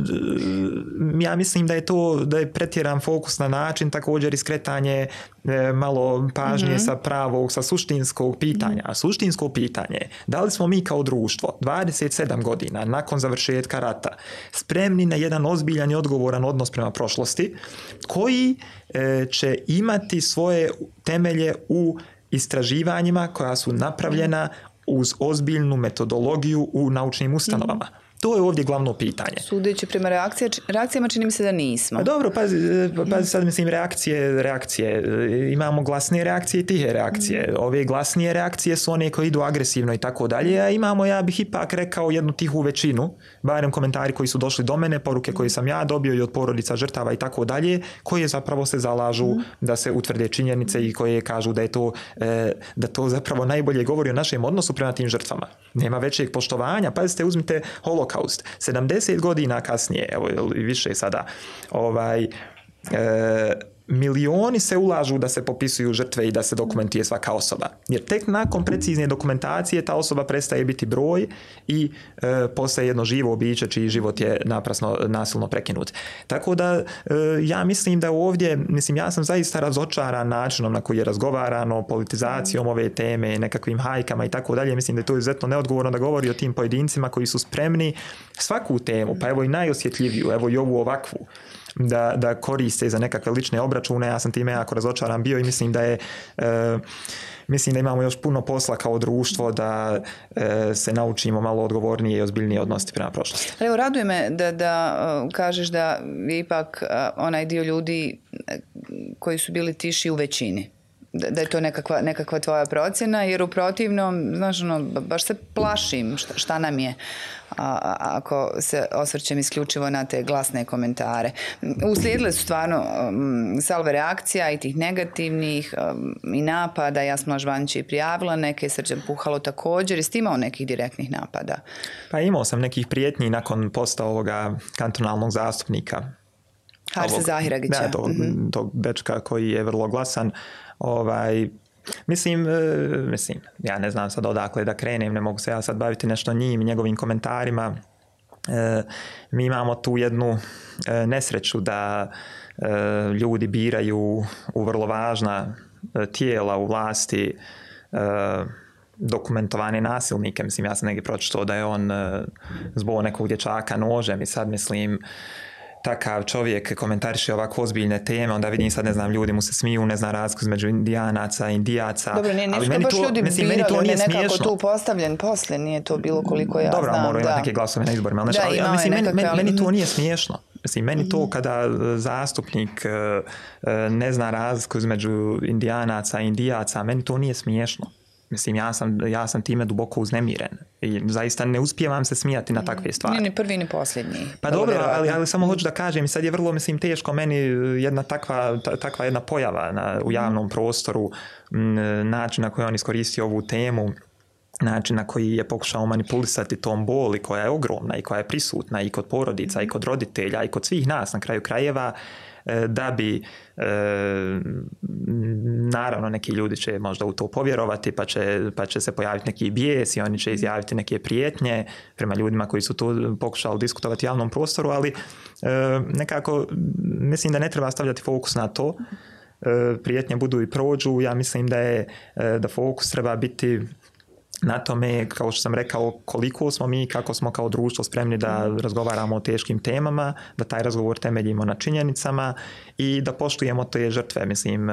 ja mislim da je to, da je pretjeran fokus na način, također iskretanje e, malo pažnje mm-hmm. sa pravog, sa suštinskog pitanja. A suštinsko pitanje, da li smo mi kao društvo dvadeset sedam godina nakon završetka rata spremni na jedan ozbiljan i odgovoran odnos prema prošlosti koji e, će imati svoje temelje u istraživanjima koja su napravljena uz ozbiljnu metodologiju u naučnim ustanovama. Mm-hmm. To je ovdje glavno pitanje. Sudeći prema reakcija, reakcijama čini mi se da nismo. A dobro, pazi, pazi sad mislim reakcije, reakcije. Imamo glasnije reakcije i tihe reakcije. Mm. Ove glasnije reakcije su one koje idu agresivno i tako dalje, a imamo, ja bih ipak rekao, jednu tihu većinu, barem komentari koji su došli do mene, poruke koje sam ja dobio i od porodica žrtava i tako dalje, koje zapravo se zalažu mm. da se utvrde činjenice i koje kažu da je to, da to zapravo najbolje govori o našem odnosu prema tim žrtvama. Nema većeg poštovanja. Pazite, uzmite holokaust. sedamdeset godina kasnije, evo više sada, ovaj, e, milioni se ulažu da se popisuju žrtve i da se dokumentuje svaka osoba. Jer tek nakon precizne dokumentacije ta osoba prestaje biti broj i e, postaje jedno živo biće čiji život je naprasno nasilno prekinut. Tako da e, ja mislim da ovdje, mislim ja sam zaista razočaran načinom na koji je razgovarano, politizacijom ove teme, nekakvim hajkama i tako dalje. Mislim da je to izuzetno neodgovorno da govori o tim pojedincima koji su spremni svaku temu, pa evo i najosjetljiviju, evo i ovu ovakvu, da, da koriste za nekakve lične obračune. Ja sam time jako razočaran bio i mislim da je e, mislim da imamo još puno posla kao društvo da e, se naučimo malo odgovornije i ozbiljnije odnositi prema prošlosti. Evo, raduje me da, da uh, kažeš da je ipak uh, onaj dio ljudi koji su bili tiši u većini. Da, da je to nekakva, nekakva tvoja procjena, jer u protivnom, znaš, ono, baš se plašim šta, šta nam je a, ako se osvrćem isključivo na te glasne komentare. Uslijedile su stvarno um, salve reakcija i tih negativnih um, i napada. Jasmila Žvanić je prijavila neke, Srđan Puhalo također. Jesi ti imao nekih direktnih napada? Pa imao sam nekih prijetnji nakon posta ovoga kantonalnog zastupnika. Harisa Zahiragića. Da, tog, mm-hmm. tog dečka koji je vrlo glasan. Ovaj, mislim, mislim, ja ne znam sad odakle da krenem, ne mogu se ja sad baviti nešto njim i njegovim komentarima. E, mi imamo tu jednu e, nesreću da e, ljudi biraju u vrlo važna e, tijela u vlasti e, dokumentovane nasilnike. Mislim, ja sam negdje pročitao da je on e, zbog nekog dječaka nožem i sad mislim takav čovjek komentariše ovako ozbiljne teme, onda vidim sad, ne znam, ljudi mu se smiju, ne znam, razliku između Indijanaca, Indijaca. Dobro, nije ništa baš to, ljudi mislim, birali, on je nekako smiješno. Tu postavljen poslije, nije to bilo koliko ja Dobro, znam. Dobro, moraju imati neke glasove na izborima, ali, da, ali ja, mislim, nekakve, meni, ali... meni to nije smiješno. Mislim, meni to kada zastupnik ne zna razliku između Indijanaca i Indijaca, meni to nije smiješno. Mislim, ja sam, ja sam time duboko uznemiren i zaista ne uspijevam se smijati na takve stvari. Nije ni prvi ni posljednji. Pa dobro, ali, ali samo hoću da kažem, sad je vrlo, mislim, teško meni jedna takva, takva jedna pojava na, u javnom prostoru, način na koji on iskoristio ovu temu, način na koji je pokušao manipulisati tom boli koja je ogromna i koja je prisutna i kod porodica i kod roditelja i kod svih nas na kraju krajeva, da bi e, naravno neki ljudi će možda u to povjerovati pa će, pa će se pojaviti neki bijes i oni će izjaviti neke prijetnje prema ljudima koji su to pokušali diskutovati u javnom prostoru, ali e, nekako mislim da ne treba stavljati fokus na to. E, prijetnje budu i prođu. Ja mislim da je e, da fokus treba biti na tome, kao što sam rekao, koliko smo mi, kako smo kao društvo spremni da razgovaramo o teškim temama, da taj razgovor temeljimo na činjenicama i da poštujemo te žrtve. Mislim,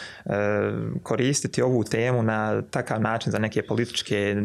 koristiti ovu temu na takav način za neke političke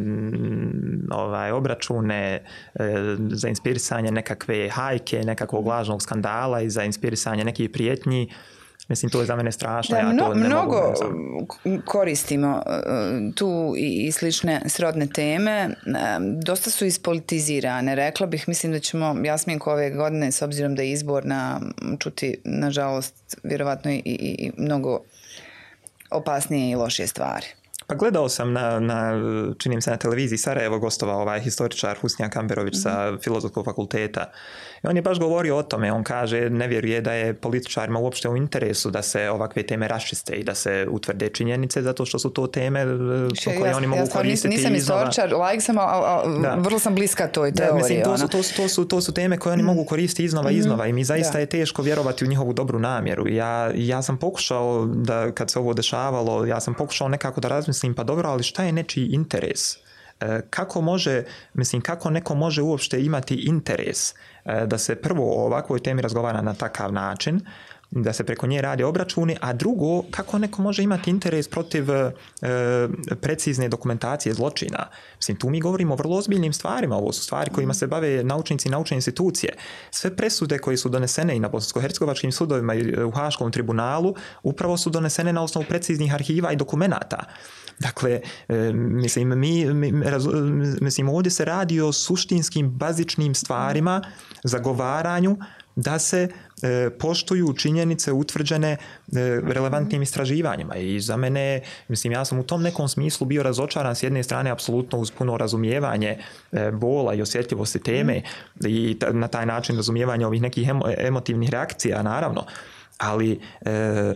ovaj, obračune, za inspirisanje nekakve hajke, nekakvog lažnog skandala i za inspirisanje nekih prijetnji. Mislim, to je za mene strašno. Da, ja mno, to ne mnogo mogu, koristimo uh, tu i, i slične srodne teme. Uh, dosta su ispolitizirane. Rekla bih, mislim da ćemo Jasminko ove godine, s obzirom da je izborna, čuti, nažalost, vjerovatno i, i, i mnogo opasnije i lošije stvari. Pa gledao sam na, na činim se na televiziji Sarajevo gostovao ovaj historičar Husnija Kamberović mm-hmm. sa Filozofskog fakulteta. I on je baš govorio o tome. On kaže, ne vjeruje da je političarima uopšte u interesu da se ovakve teme raščiste i da se utvrde činjenice, zato što su to teme po koje ja, oni mogu ja koristiti. Nisam historičar, like sam, a, a, vrlo sam bliska toj teoriji. Da, mislim, to, su, to, su, to, su, to su teme koje oni mm. mogu koristiti iznova mm-hmm. iznova i mi zaista da. je teško vjerovati u njihovu dobru namjeru. Ja, ja sam pokušao, da kad se ovo dešavalo, ja sam pokušao nekako da razmislim, pa dobro, ali šta je nečiji interes? Kako može, mislim, kako neko može uopšte imati interes da se prvo o ovakvoj temi razgovara na takav način, da se preko nje radi obračuni, a drugo, kako neko može imati interes protiv e, precizne dokumentacije zločina. Mislim, tu mi govorimo o vrlo ozbiljnim stvarima, ovo su stvari kojima se bave naučnici i naučne institucije. Sve presude koje su donesene i na bosansko-hercegovačkim sudovima i u Haškom tribunalu upravo su donesene na osnovu preciznih arhiva i dokumenata. Dakle, mislim, mi, mi, mislim, ovdje se radi o suštinskim, bazičnim stvarima, zagovaranju da se e, poštuju činjenice utvrđene e, relevantnim istraživanjima. I za mene, mislim, ja sam u tom nekom smislu bio razočaran s jedne strane apsolutno uz puno razumijevanje e, bola i osjetljivosti teme i ta, na taj način razumijevanje ovih nekih emo, emotivnih reakcija, naravno. ali e, e,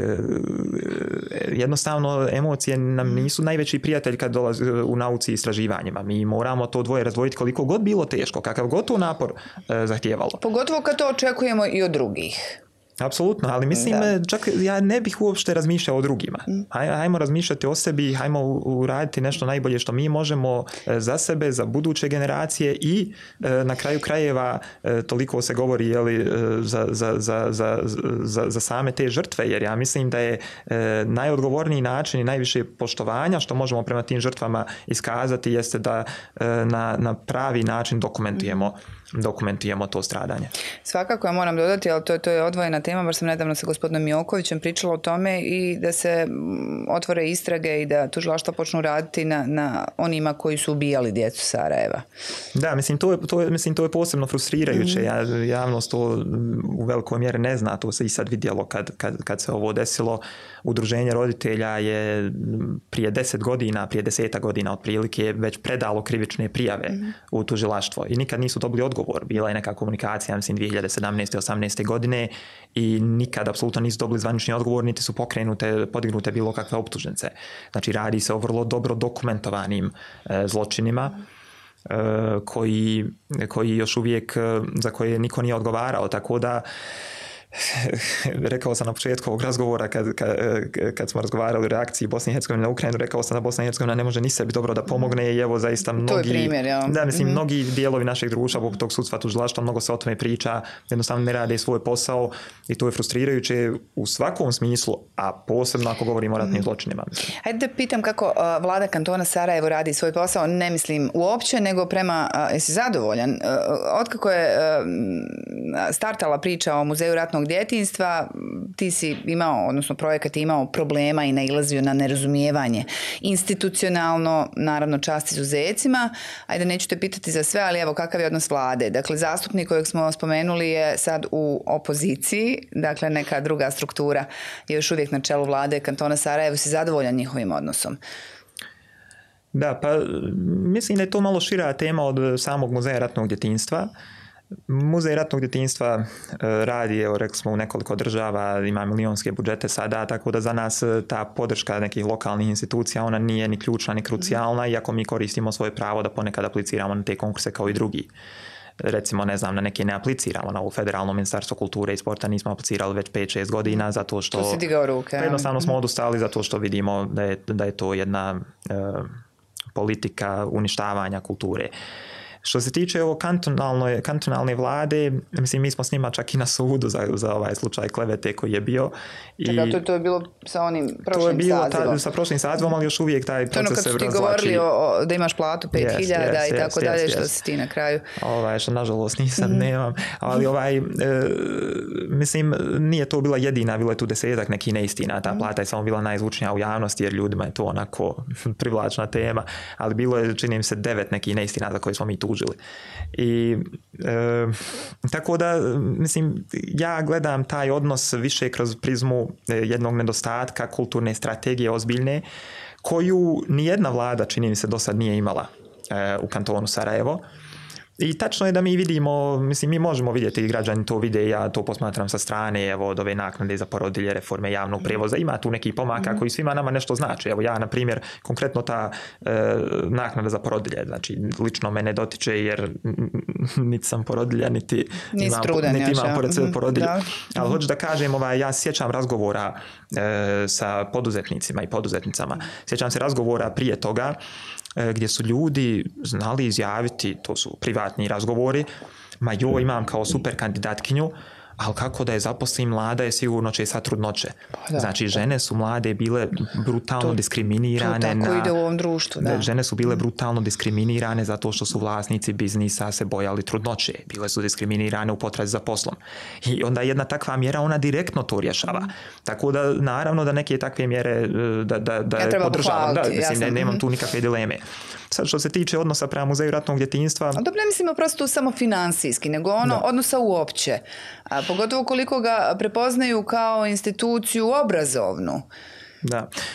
jednostavno emocije nam nisu najveći prijatelj kad dolazi u nauci i istraživanjima. Mi moramo to dvoje razdvojiti koliko god bilo teško, kakav god to napor e, zahtijevalo. Pogotovo kad to očekujemo i od drugih. Apsolutno, ali mislim, da. čak ja ne bih uopšte razmišljao o drugima. Haj, hajmo razmišljati o sebi, hajmo uraditi nešto najbolje što mi možemo za sebe, za buduće generacije i na kraju krajeva toliko se govori jeli, za, za, za, za, za, za same te žrtve, jer ja mislim da je najodgovorniji način i najviše poštovanja što možemo prema tim žrtvama iskazati jeste da na, na pravi način dokumentujemo dokumentujemo to stradanje. Svakako ja moram dodati, ali to, to je odvojena tema, baš sam nedavno sa gospodinom Jokovićem pričala o tome i da se otvore istrage i da tužilaštva počnu raditi na, na onima koji su ubijali djecu Sarajeva. Da, mislim to je, to je, mislim, to je posebno frustrirajuće. Ja, javnost to u velikoj mjeri ne zna, to se i sad vidjelo kad, kad, kad se ovo desilo. Udruženje roditelja je prije deset godina, prije deseta godina otprilike već predalo krivične prijave mm. u tužilaštvo i nikad nisu dobili odgovor. Bila je neka komunikacija, mislim, dvije hiljade sedamnaeste. osamnaeste. godine i nikad apsolutno nisu dobili zvanični odgovor, niti su pokrenute, podignute bilo kakve optužnice. Znači, radi se o vrlo dobro dokumentovanim e, zločinima e, koji, koji još uvijek, za koje niko nije odgovarao, tako da rekao sam na početku ovog razgovora kad, kad, kad smo razgovarali o reakciji Bosne i Hercegovine na Ukrajinu, rekao sam da Bosna i Hercegovina ne može ni sebi dobro da pomogne i evo zaista mnogi, to je primjer, ja. Da, mislim, mm-hmm. mnogi dijelovi našeg društva poput tog sudstva, tužilaštva, mnogo se o tome priča, jednostavno ne rade svoj posao i to je frustrirajuće u svakom smislu, a posebno ako govorimo o ratnim mm-hmm. zločinima. Ajde da pitam kako uh, vlada kantona Sarajevo radi svoj posao, ne mislim uopće, nego prema, uh, jesi zadovoljan? Uh, otkako je uh, startala priča o muzeju ratnog djetinjstva, ti si imao, odnosno projekat je imao problema i nailazio na nerazumijevanje. Institucionalno, naravno, čast izuzecima. Ajde, neću te pitati za sve, ali evo, kakav je odnos vlade? Dakle, zastupnik kojeg smo spomenuli je sad u opoziciji, dakle, neka druga struktura je još uvijek na čelu vlade kantona Sarajevo. Si zadovoljan njihovim odnosom? Da, pa mislim da je to malo šira tema od samog muzeja ratnog djetinjstva. Muzej ratnog djetinjstva radi, evo, rekli smo, u nekoliko država, ima milionske budžete sada, tako da za nas ta podrška nekih lokalnih institucija, ona nije ni ključna ni krucijalna, iako mi koristimo svoje pravo da ponekad apliciramo na te konkurse kao i drugi. Recimo, ne znam, na neke ne apliciramo na ovo federalno ministarstvo kulture i sporta, nismo aplicirali već pet šest godina zato što... To si digao ruke. Jednostavno smo odustali zato što vidimo da je, da je to jedna e, politika uništavanja kulture. Što se tiče ovo kantonalne, kantonalne vlade, mislim, mi smo s njima čak i na sudu za, za ovaj slučaj klevete koji je bio. I tako, to, to je bilo sa onim prošlim to je bilo sazivom. Ta, sa prošlim sazivom, ali još uvijek taj proces se razvlači. To ono kad su ti govorili o, da imaš platu pet hiljada yes, yes, i tako yes, dalje, yes, što yes. si ti na kraju. Ovaj, što nažalost nisam, mm-hmm. nemam. Ali ovaj, e, mislim, nije to bila jedina, bilo je tu desetak neki neistina. Ta plata je samo bila najzvučnija u javnosti, jer ljudima je to onako privlačna tema. Ali bilo je, čini mi se, devet nekih neistina za koje smo mi tužili. I e, tako da, mislim, ja gledam taj odnos više kroz prizmu jednog nedostatka kulturne strategije ozbiljne, koju nijedna vlada, čini mi se, do sad nije imala e, u kantonu Sarajevo. I tačno je da mi vidimo, mislim, mi možemo vidjeti, građani to vide, ja to posmatram sa strane, evo, od ove naknade za porodilje, reforme javnog prijevoza, ima tu neki pomaka koji svima nama nešto znači. Evo, ja, na primjer, konkretno ta e, naknada za porodilje, znači, lično mene dotiče, jer niti sam porodilja, niti imam, truden, niti imam pored sebe porodilje. Da. Ali hoću da kažem, ovaj, ja sjećam razgovora e, sa poduzetnicima i poduzetnicama. Sjećam se razgovora prije toga, gdje su ljudi znali izjaviti, to su privatni razgovori, ma joj, imam kao super kandidatkinju, ali kako da je zaposlim, mlada je, sigurno će sad trudnoće. Da, znači, žene su mlade bile brutalno to, diskriminirane. To tako na, ide u ovom društvu, da. Žene su bile brutalno diskriminirane zato što su vlasnici biznisa se bojali trudnoće. Bile su diskriminirane u potrazi za poslom. I onda jedna takva mjera, ona direktno to rješava. Mm. Tako da, naravno, da neke takve mjere da, da, da ja podržavam. Da, mislim, sam, ne, nemam tu nikakve dileme. Sad, što se tiče odnosa prema muzeju ratnog djetinjstva... A dobro, ne mislimo prosto samo finansijski, nego ono da. Odnosa uopće. A pogotovo koliko ga prepoznaju kao instituciju obrazovnu. Da.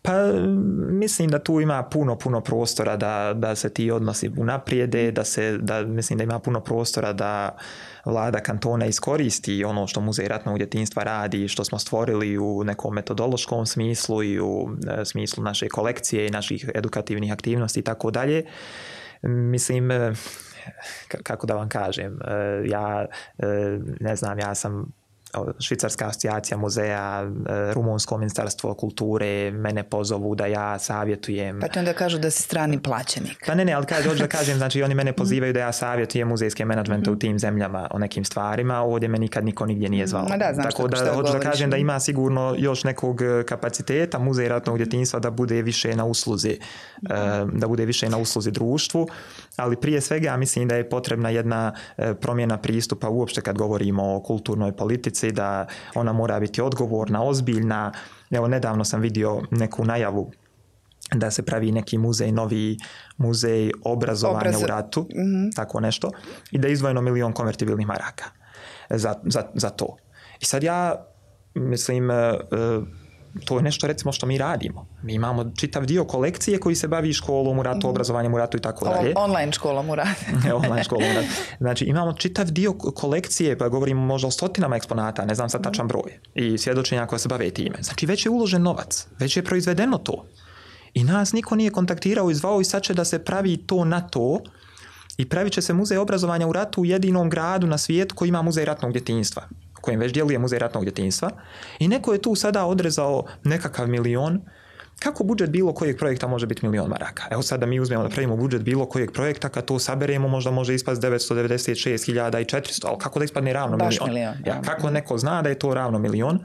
Pa mislim da tu ima puno, puno prostora da, da se ti odnosi unaprijede, da se, da, mislim da ima puno prostora da vlada kantona iskoristi ono što Muzej ratnog djetinjstva radi, što smo stvorili u nekom metodološkom smislu i u e, smislu naše kolekcije i naših edukativnih aktivnosti i tako dalje. Mislim, e, kako da vam kažem, e, ja e, ne znam, ja sam Švicarska asocijacija muzeja, Rumunsko ministarstvo kulture, mene pozovu da ja savjetujem. Pa ti onda kažu da si strani plaćenik. Pa ne, ne, ali kaže, hoću da kažem, znači oni mene pozivaju da ja savjetujem muzejske menadžmente u tim zemljama o nekim stvarima, ovdje me nikad niko nigdje nije zvao. Da, znam Tako da hoću da kažem da ima sigurno još nekog kapaciteta Muzej ratnog djetinjstva da bude više na usluzi, da bude više na usluzi društvu, ali prije svega mislim da je potrebna jedna promjena pristupa uopšte kad govorimo o kulturnoj politici, da ona mora biti odgovorna, ozbiljna. Evo, nedavno sam vidio neku najavu da se pravi neki muzej, novi muzej obrazovanja Obrazo... u ratu, mm-hmm. tako nešto, i da je izdvojeno milion konvertibilnih maraka za, za, za to. I sad ja mislim, to je nešto recimo što mi radimo. Mi imamo čitav dio kolekcije koji se bavi školom u ratu, mm-hmm. obrazovanjem u ratu i tako dalje. Online školom u ratu. Online školom u ratu. Znači imamo čitav dio kolekcije, pa govorimo možda o stotinama eksponata, ne znam sad tačan broj, i svjedočenja koja se bave time. Znači već je uložen novac, već je proizvedeno to. I nas niko nije kontaktirao i zvao i sad će da se pravi to na to i pravit će se muzej obrazovanja u ratu u jedinom gradu na svijetu koji ima muzej ratnog djetinjstva, kojim već djeluje muzej ratnog djetinjstva, i neko je tu sada odrezao nekakav milion. Kako budžet bilo kojeg projekta može biti milion maraka? Evo sad da mi uzmemo da pravimo budžet bilo kojeg projekta, kad to saberemo možda može ispast devetsto devedeset šest hiljada četiristo, ali kako da ispadne ravno Baš milion? milion ja, kako neko zna da je to ravno milion?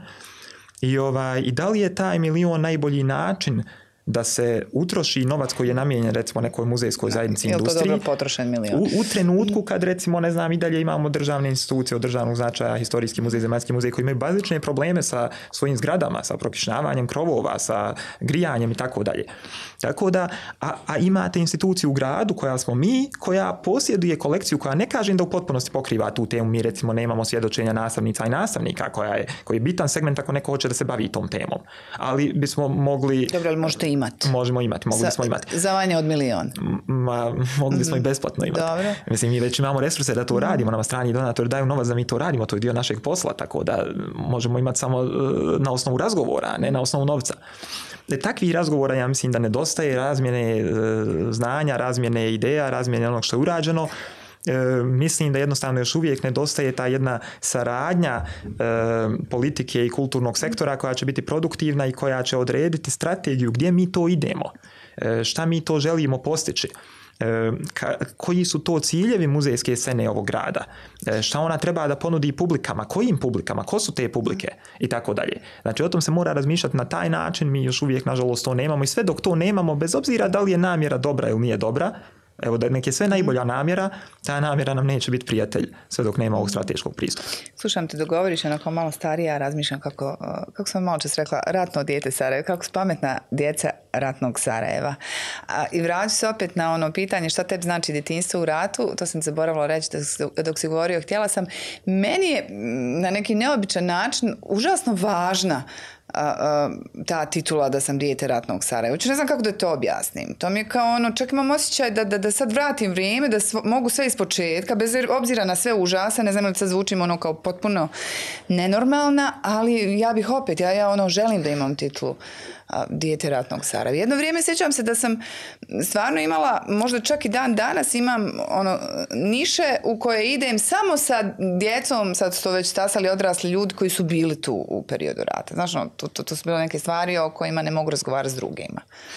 I, ovaj, i da li je taj milion najbolji način da se utroši novac koji je namijenjen recimo nekoj muzejskoj zajednici, industriji. Je li to dobro potrošen milion? U, u trenutku kad recimo, ne znam, i dalje imamo državne institucije od državnog značaja, historijski muzej, zemaljski muzej, koji imaju bazične probleme sa svojim zgradama, sa prokišnjavanjem krovova, sa grijanjem i tako dalje. Tako da, a, a imate instituciju u gradu koja smo mi, koja posjeduje kolekciju koja ne kažem da u potpunosti pokriva tu temu. Mi recimo nemamo svjedočenja nastavnica i nastavnika koja je, koji je bitan segment ako neko hoće da se bavi tom temom. Ali bismo mogli... Dobro, ali možete imati. Možemo imati, mogli bismo imati. Za manje od milion. Ma, mogli bismo mm-hmm. i besplatno imati. Dobro. Mislim, mi već imamo resurse da to mm-hmm. radimo, nama strani donatori daju novac da mi to radimo, to je dio našeg posla, tako da možemo imati samo na osnovu razgovora, ne na osnovu novca. E, takvih razgovora ja mislim da nedostaje, razmjene e, znanja, razmjene ideja, razmjene onog što je urađeno. E, mislim da jednostavno još uvijek nedostaje ta jedna saradnja e, politike i kulturnog sektora koja će biti produktivna i koja će odrediti strategiju gdje mi to idemo, e, šta mi to želimo postići. E, ka, koji su to ciljevi muzejske scene ovog grada, e, šta ona treba da ponudi publikama, kojim publikama, ko su te publike i tako dalje. Znači o tom se mora razmišljati na taj način, mi još uvijek nažalost to nemamo i sve dok to nemamo, bez obzira da li je namjera dobra ili nije dobra, evo da nek je sve najbolja namjera, ta namjera nam neće biti prijatelj sve dok nema ovog strateškog pristupa. Slušam te, dogovoriš onako malo starija, razmišljam kako, kako sam malo čas rekla, ratno dijete Sarajeva, kako su pametna djeca ratnog Sarajeva. A, I vraću se opet na ono pitanje šta tebi znači djetinjstvo u ratu, to sam zaboravila reći dok, dok si govorio, htjela sam, meni je na neki neobičan način užasno važna A, a, ta titula da sam dijete ratnog Sarajeva. Ne znam kako da to objasnim. To mi je kao ono, čak imam osjećaj da, da, da sad vratim vrijeme, da svo, mogu sve iz početka, bez obzira na sve užasa, ne znam li sad zvučim ono kao potpuno nenormalna, ali ja bih opet, ja, ja ono želim da imam titulu a, dijete ratnog Sarajeva. Jedno vrijeme sjećam se da sam stvarno imala, možda čak i dan danas imam ono niše u koje idem samo sa djecom, sad su to već stasali odrasli ljudi koji su bili tu u periodu rata. Znaš, ono, to, to, to su bile neke stvari o kojima ne mogu razgovarati s drugima.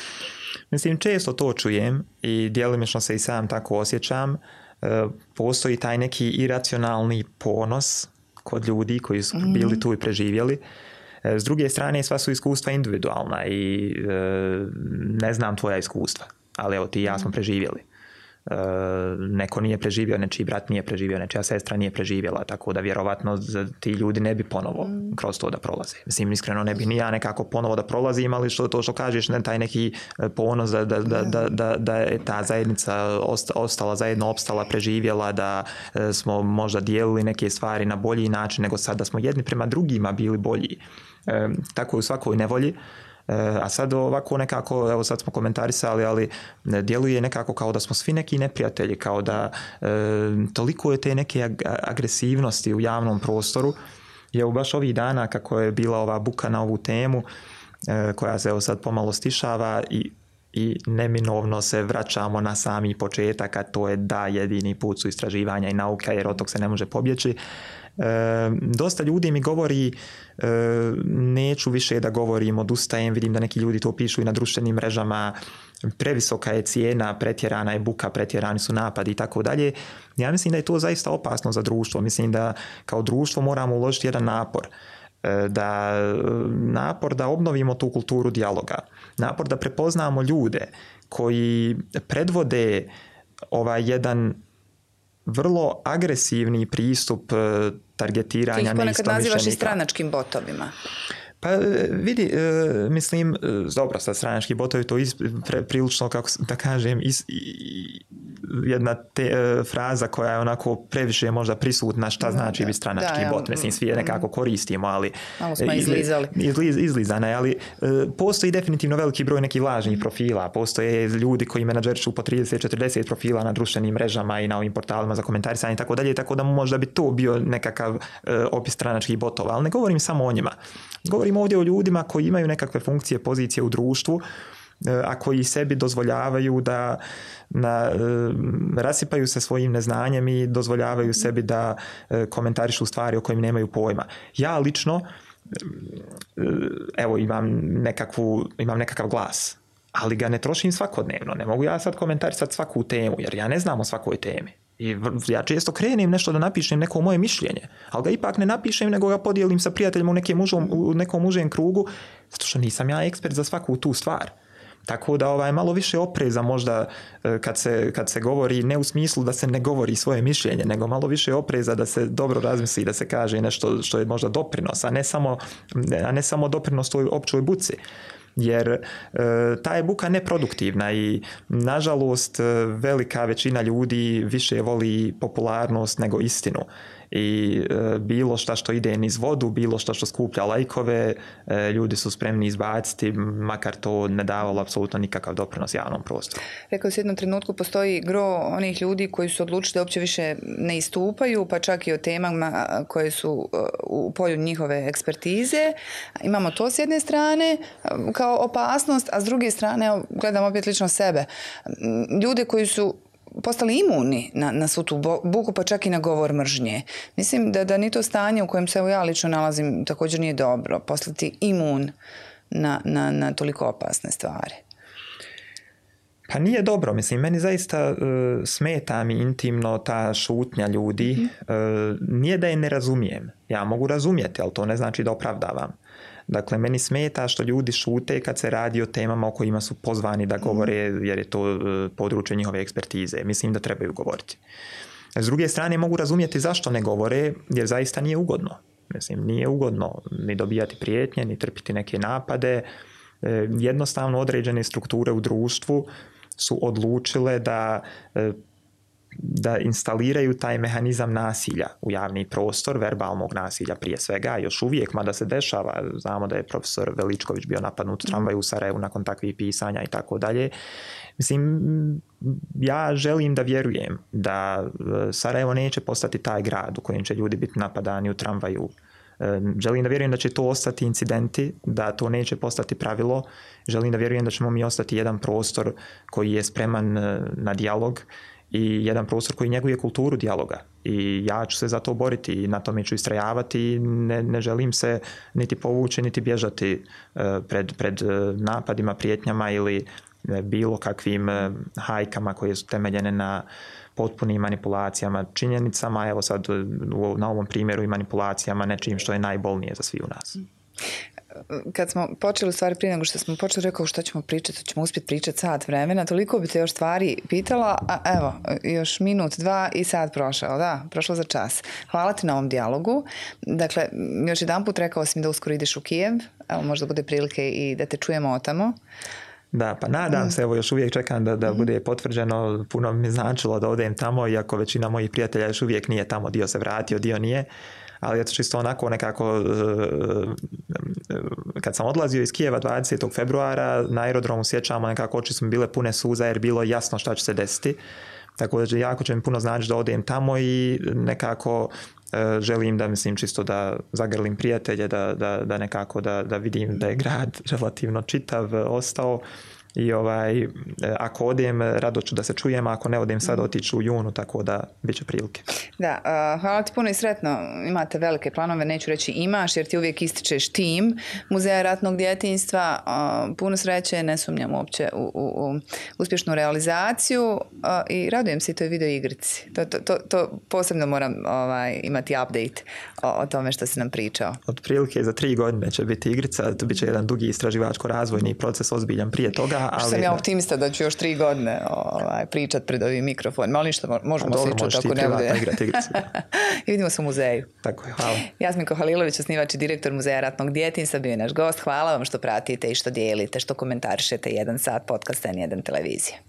Mislim, često to čujem i djelomično se i sam tako osjećam. E, postoji taj neki iracionalni ponos kod ljudi koji su mm-hmm. bili tu i preživjeli. E, s druge strane, sva su iskustva individualna i e, ne znam tvoja iskustva, ali evo ti i ja smo preživjeli. Uh, neko nije preživio, nečiji brat nije preživio, nečija sestra nije preživjela, tako da vjerovatno ti ljudi ne bi ponovo mm. kroz to da prolaze. Mislim, iskreno ne bi ni ja nekako ponovo da prolazim, ali što to što kažeš, ne, taj neki ponos da, da, da, da, da, da je ta zajednica ostala zajedno, opstala, preživjela, da smo možda dijelili neke stvari na bolji način nego sad, da smo jedni prema drugima bili bolji. E, tako je u svakoj nevolji. A sad ovako nekako, evo sad smo komentarisali, ali djeluje nekako kao da smo svi neki neprijatelji, kao da e, toliko je te neke agresivnosti u javnom prostoru. Je u baš ovih dana kako je bila ova buka na ovu temu, e, koja se evo sad pomalo stišava i i neminovno se vraćamo na sami početak, a to je da jedini put su istraživanja i nauka, jer od tog se ne može pobjeći. E, dosta ljudi mi govori e, neću više da govorim, odustajem, vidim da neki ljudi to pišu i na društvenim mrežama, previsoka je cijena, pretjerana je buka, pretjerani su napadi i tako dalje. Ja mislim da je to zaista opasno za društvo. Mislim da kao društvo moramo uložiti jedan napor. Da napor da obnovimo tu kulturu dijaloga, napor da prepoznamo ljude koji predvode ovaj jedan vrlo agresivni pristup targetiranja neistomišljenika. Ti ih ponekad nazivaš i stranačkim botovima. Pa vidi, mislim, dobro, sad stranački botovi to is, pre, prilično, kako da kažem, is, i, jedna te, fraza koja je onako previše možda prisutna šta znači biti stranački da, bot. Mislim, svi je nekako koristimo, ali... Malo smo izlizali. Izliz, izlizana je, ali postoji definitivno veliki broj nekih lažnih profila. Postoje ljudi koji menadžerišu po trideset četrdeset profila na društvenim mrežama i na ovim portalima za komentarisanje i tako dalje, tako da možda bi to bio nekakav opis stranačkih botova. Ali ne govorim samo o njima. Govorim ovdje o ljudima koji imaju nekakve funkcije, pozicije u društvu, a koji sebi dozvoljavaju da na, rasipaju se svojim neznanjem i dozvoljavaju sebi da komentarišu stvari o kojim nemaju pojma. Ja lično evo imam nekakvu, imam nekakav glas, ali ga ne trošim svakodnevno. Ne mogu ja sad komentarisati svaku temu, jer ja ne znam o svakoj temi. I ja često krenem nešto da napišem neko moje mišljenje, ali ga ipak ne napišem, nego ga podijelim sa prijateljima u, nekom užom, u nekom užem krugu, zato što nisam ja ekspert za svaku tu stvar. Tako da ovaj, malo više opreza možda kad se, kad se govori, ne u smislu da se ne govori svoje mišljenje, nego malo više opreza da se dobro razmisli, da se kaže nešto što je možda doprinos, a ne samo, a ne samo doprinos toj općoj buci. Jer e, ta je buka neproduktivna i nažalost velika većina ljudi više voli popularnost nego istinu. I e, bilo šta što ide niz vodu, bilo šta što skuplja lajkove, e, ljudi su spremni izbaciti, makar to ne davalo apsolutno nikakav doprinos javnom prostoru. Rekao si u jednom trenutku postoji gro onih ljudi koji su odlučili da uopće više ne istupaju, pa čak i o temama koje su u polju njihove ekspertize. Imamo to s jedne strane kao opasnost, a s druge strane, gledam opet lično sebe, ljude koji su postali imuni na, na svu tu buku, pa čak i na govor mržnje. Mislim da, da ni to stanje u kojem se ja lično nalazim također nije dobro, postati imun na, na, na toliko opasne stvari. Pa nije dobro, mislim, meni zaista uh, smeta mi intimno ta šutnja ljudi. Mm-hmm. Uh, nije da je ne razumijem. Ja mogu razumjeti, ali to ne znači da opravdavam. Dakle, meni smeta što ljudi šute kad se radi o temama o kojima su pozvani da govore, jer je to područje njihove ekspertize. Mislim da trebaju govoriti. S druge strane, mogu razumjeti zašto ne govore, jer zaista nije ugodno. Mislim, nije ugodno ni dobijati prijetnje, ni trpiti neke napade. Jednostavno, određene strukture u društvu su odlučile da da instaliraju taj mehanizam nasilja u javni prostor, verbalnog nasilja prije svega, još uvijek, mada se dešava, znamo da je profesor Veličković bio napadnut u tramvaju u Sarajevu nakon takvih pisanja i tako dalje. Mislim, ja želim da vjerujem da Sarajevo neće postati taj grad u kojem će ljudi biti napadani u tramvaju. Želim da vjerujem da će to ostati incidenti, da to neće postati pravilo. Želim da vjerujem da ćemo mi ostati jedan prostor koji je spreman na dijalog i jedan prostor koji njeguje kulturu dijaloga. I ja ću se za to boriti i na tome ću istrajavati i ne, ne želim se niti povući, niti bježati pred, pred napadima, prijetnjama ili bilo kakvim hajkama koje su temeljene na potpunim manipulacijama, činjenicama, evo sad na ovom primjeru i manipulacijama, nečim što je najbolnije za svi u nas. Kad smo počeli, u stvari prije nego što smo počeli, rekao šta ćemo pričati, ćemo uspjeti pričati sat vremena, toliko bi te još stvari pitala, a evo, još minut, dva i sad prošao, da, prošlo za čas. Hvala ti na ovom dijalogu. Dakle, još jedan put rekao si mi da uskoro ideš u Kijev, evo možda bude prilike i da te čujemo otamo. Da, pa nadam se, evo još uvijek čekam da, da bude potvrđeno, puno mi značilo da odem tamo, iako većina mojih prijatelja još uvijek nije tamo, dio se vratio, dio nije, ali eto čisto onako nekako, kad sam odlazio iz Kijeva dvadesetog februara, na aerodromu sjećamo nekako oči su mi bile pune suza jer bilo je jasno šta će se desiti, tako da jako će mi puno znači da odem tamo i nekako želim da, mislim, čisto da zagrlim prijatelje, da, da, da nekako da, da vidim da je grad relativno čitav ostao i ovaj, ako odem, rado ću da se čujem, a ako ne odem sad, otiću u junu, tako da bit će prilike. Da, uh, hvala ti puno i sretno. Imate velike planove, neću reći imaš, jer ti uvijek ističeš tim Muzeja ratnog djetinjstva. Uh, puno sreće, ne sumnjam uopće u, u, u uspješnu realizaciju uh, i radujem se i toj video igrici. To, to, to, to posebno moram ovaj, imati update o, o tome što si nam pričao. Od prilike za tri godine će biti igrica, to bit će jedan dugi istraživačko-razvojni proces, ozbiljan prije toga. Ali sam ja optimista da ću još tri godine ovaj, pričat pred ovim mikrofonima, ali ništa, možemo se čuti ako ne bude. I vidimo se u muzeju. Tako je, hvala. Jasminko Halilović, osnivač i direktor Muzeja ratnog djetinjstva, bio je naš gost. Hvala vam što pratite i što dijelite, što komentarišete jedan sat podcasta N jedan televizije.